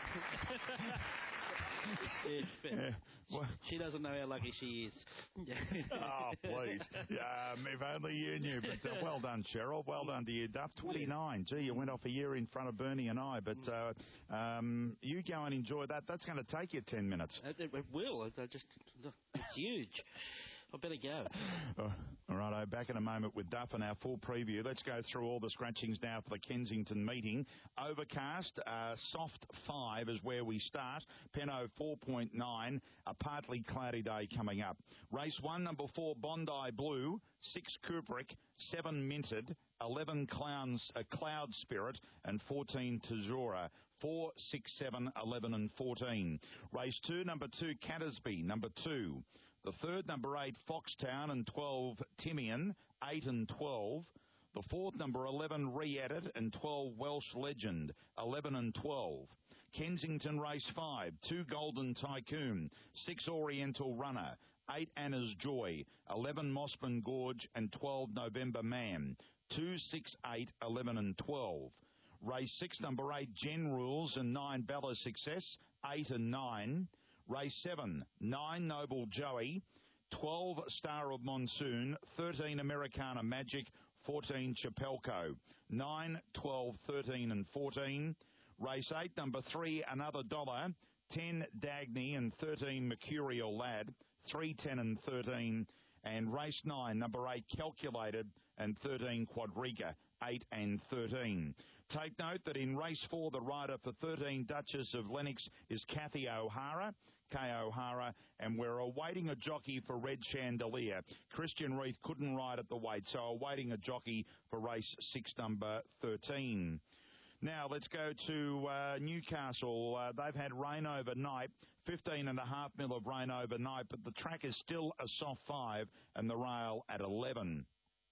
[SPEAKER 5] Well, she doesn't know how lucky she is.
[SPEAKER 1] Oh, please. If only you knew. But well done, Cheryl. Well done to you, Duff. 29. Gee, you went off a year in front of Bernie and I. But you go and enjoy that. That's going to take you 10 minutes.
[SPEAKER 5] It will. It's huge. I better go.
[SPEAKER 1] All right, back in a moment with Duff and our full preview. Let's go through all the scratchings now for the Kensington meeting. Overcast, soft 5 is where we start. Penno 4.9, a partly cloudy day coming up. Race 1, number 4, Bondi Blue, 6 Kubrick, 7 Minted, 11 Cloud Spirit, and 14 Tazura. 4, 6, 7, 11 and 14. Race 2, number 2, Cattersby, number 2. The third, number 8, Foxtown, and 12, Timian, 8 and 12. The fourth, number 11, Re-Edit, and 12, Welsh Legend, 11 and 12. Kensington Race 5, 2, Golden Tycoon, 6, Oriental Runner, 8, Anna's Joy, 11, Mossman Gorge, and 12, November Man, 2, 6, 8, 11 and 12. Race 6, number 8, Gen Rules, and 9, Bella Success, 8 and 9. Race 7, 9, Noble Joey, 12, Star of Monsoon, 13, Americana Magic, 14, Chapelco, 9, 12, 13 and 14. Race 8, number 3, Another Dollar, 10, Dagny, and 13, Mercurial Lad, 3, 10 and 13. And race 9, number 8, Calculated, and 13, Quadriga, 8 and 13. Take note that in race 4, the rider for 13, Duchess of Lennox, is Kathy O'Hara, K. O'Hara, and we're awaiting a jockey for Red Chandelier. Christian Reith couldn't ride at the weight, so awaiting a jockey for race 6, number 13. Now, let's go to Newcastle. They've had rain overnight, 15.5 mil of rain overnight, but the track is still a soft 5 and the rail at 11.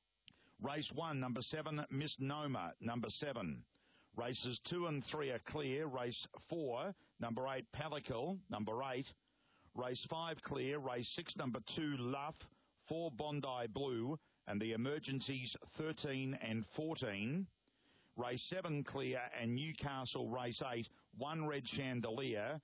[SPEAKER 1] Race 1, number 7, Misnomer, number 7. Races 2 and 3 are clear. Race 4, number 8, Palical, number 8. Race 5 clear. Race 6, number 2, Luff. 4, Bondi Blue. And the emergencies 13 and 14. Race 7 clear. And Newcastle race 8, 1 Red Chandelier.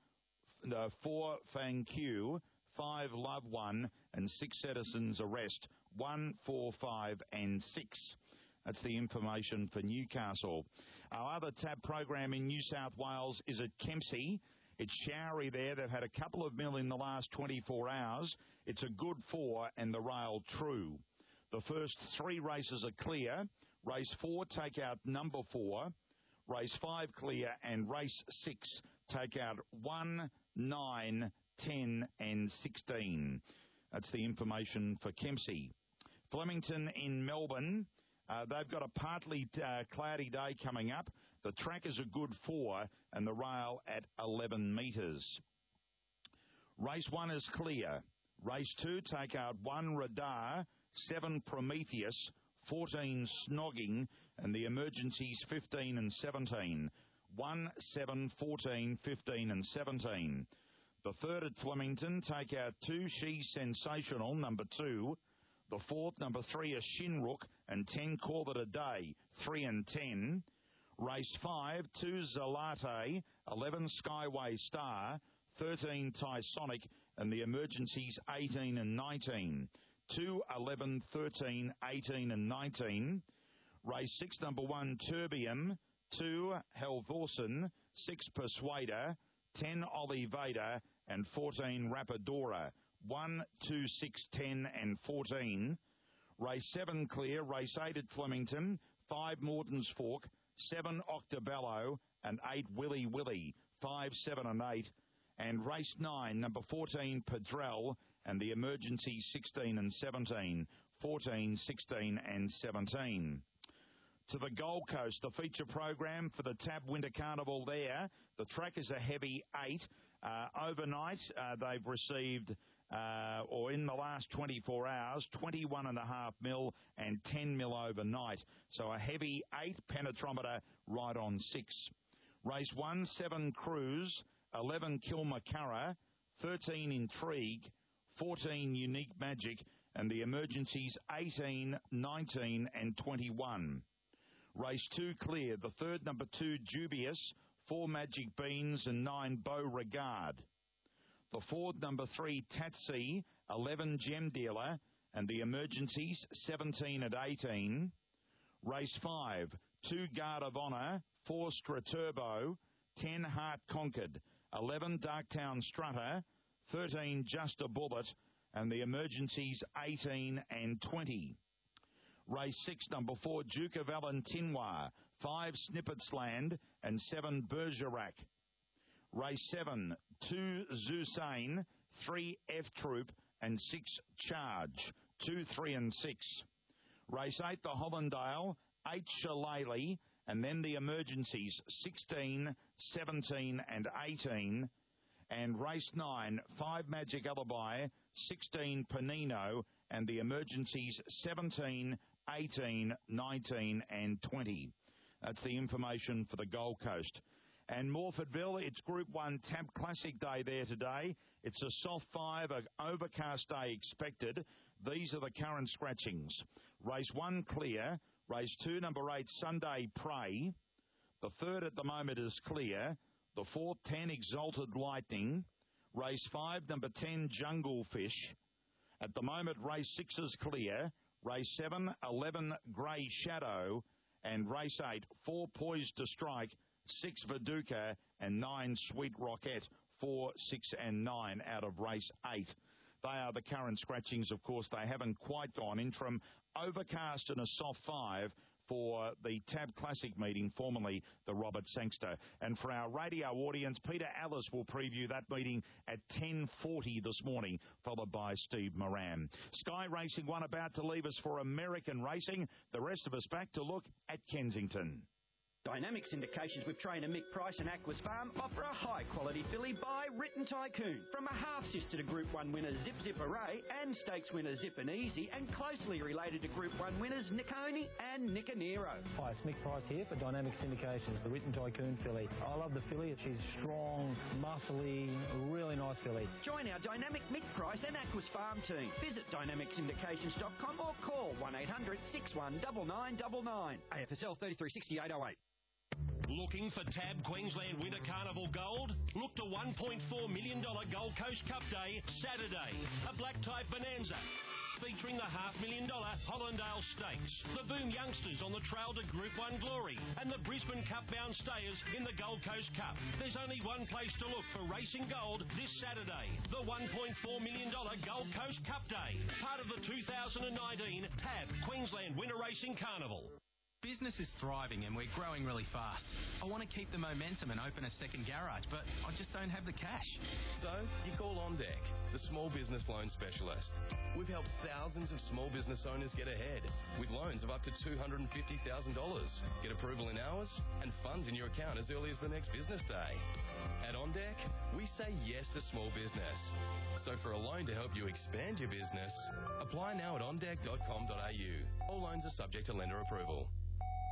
[SPEAKER 1] 4 Fang Q. 5 Love 1. And 6 Edison's Arrest. 1, 4, 5 and 6. That's the information for Newcastle. Our other tab program in New South Wales is at Kempsey. It's showery there. They've had a couple of mil in the last 24 hours. It's a good 4 and the rail true. The first 3 races are clear. Race 4, take out number 4. Race 5 clear, and race 6, take out 1, 9, 10 and 16. That's the information for Kempsey. Flemington in Melbourne. They've got a partly cloudy day coming up. The track is a good 4 and the rail at 11 metres. Race 1 is clear. Race 2, take out 1 Radar, 7 Prometheus, 14 Snogging, and the emergencies 15 and 17. 1, 7, 14, 15 and 17. The third at Flemington, take out 2 She's Sensational, number 2. The fourth, number 3, a Shinrook, and 10 Call It a Day, 3 and 10. Race 5, 2 Zalate, 11 Skyway Star, 13 Tysonic, and the emergencies 18 and 19. 2, 11, 13, 18 and 19. Race 6, number 1 Turbium, 2 Helvorsen, 6 Persuader, 10 Olivator, and 14 Rapidora. 1, 2, 6, 10 and 14. Race 7 clear. Race 8 at Flemington. 5 Morton's Fork. 7 Octobello. And 8 Willy Willy. 5, 7 and 8. And race 9, number 14 Padrell. And the emergency 16 and 17. 14, 16 and 17. To the Gold Coast, the feature program for the TAB Winter Carnival there. The track is a heavy 8. Overnight, they've received, or in the last 24 hours, 21.5 mil and 10 mil overnight. So a heavy 8, penetrometer right on 6. Race 1, 7 Cruise, 11 Kilmacarra, 13 Intrigue, 14 Unique Magic, and the emergencies 18, 19 and 21. Race 2 clear. The third, number 2 Dubious, 4 Magic Beans and 9 Beauregard. The fourth, number 3 Tatsy, 11 Gem Dealer, and the emergencies 17 at 18. Race 5, 2 Guard of Honour, 4 Straturbo, 10 Heart Conquered, 11 Darktown Strutter, 13 Just a Bullet, and the emergencies 18 and 20. Race 6, number 4 Duke of Valentinois, 5 Snippetsland, and 7 Bergerac. Race 7, 2 Zusane, 3 F Troop, and 6 Charge, 2, 3 and 6. Race 8, the Hollandale, 8 Shillelagh, and then the emergencies 16, 17 and 18. And race 9, 5 Magic Alibi, 16 Panino, and the emergencies 17, 18, 19 and 20. That's the information for the Gold Coast. And Morfordville, it's Group 1 TAB Classic Day there today. It's a soft 5, an overcast day expected. These are the current scratchings. Race 1 clear. Race 2, number 8 Sunday Prey. The third at the moment is clear. The fourth, 10 Exalted Lightning. Race 5, number 10 Jungle Fish. At the moment, race 6 is clear. Race 7, 11 Grey Shadow. And race 8, 4 Poised to Strike, 6 Viduka, and 9 Sweet Rocket, 4, 6 and 9 out of race 8. They are the current scratchings, of course. They haven't quite gone in from overcast and a soft 5 for the TAB Classic meeting, formerly the Robert Sangster. And for our radio audience, Peter Ellis will preview that meeting at 10:40 this morning, followed by Steve Moran. Sky Racing 1 about to leave us for American racing. The rest of us back to look at Kensington.
[SPEAKER 13] Dynamic Syndications with trainer Mick Price and Aquas Farm offer a high-quality filly by Written Tycoon from a half-sister to Group 1 winner Zip Zip Array and Stakes winner Zip and Easy, and closely related to Group 1 winners Niconi and Nicanero.
[SPEAKER 18] Hi, it's Mick Price here for Dynamic Syndications, the Written Tycoon filly. I love the filly. She's strong, muscly, really nice filly.
[SPEAKER 13] Join our dynamic Mick Price and Aquas Farm team. Visit dynamicsyndications.com or call 1800 619999. AFSL 336808.
[SPEAKER 19] Looking for Tab Queensland Winter Carnival Gold? Look to $1.4 million Gold Coast Cup Day, Saturday. A black-type bonanza featuring the $500,000 Hollandale Stakes, the Boom Youngsters on the trail to Group 1 glory, and the Brisbane Cup-bound stayers in the Gold Coast Cup. There's only one place to look for racing gold this Saturday, the $1.4 million Gold Coast Cup Day, part of the 2019 Tab Queensland Winter Racing Carnival.
[SPEAKER 20] Business is thriving and we're growing really fast. I want to keep the momentum and open a second garage, but I just don't have the cash.
[SPEAKER 21] So, you call OnDeck, the small business loan specialist. We've helped thousands of small business owners get ahead with loans of up to $250,000. Get approval in hours and funds in your account as early as the next business day. At OnDeck, we say yes to small business. So for a loan to help you expand your business, apply now at ondeck.com.au. All loans are subject to lender approval.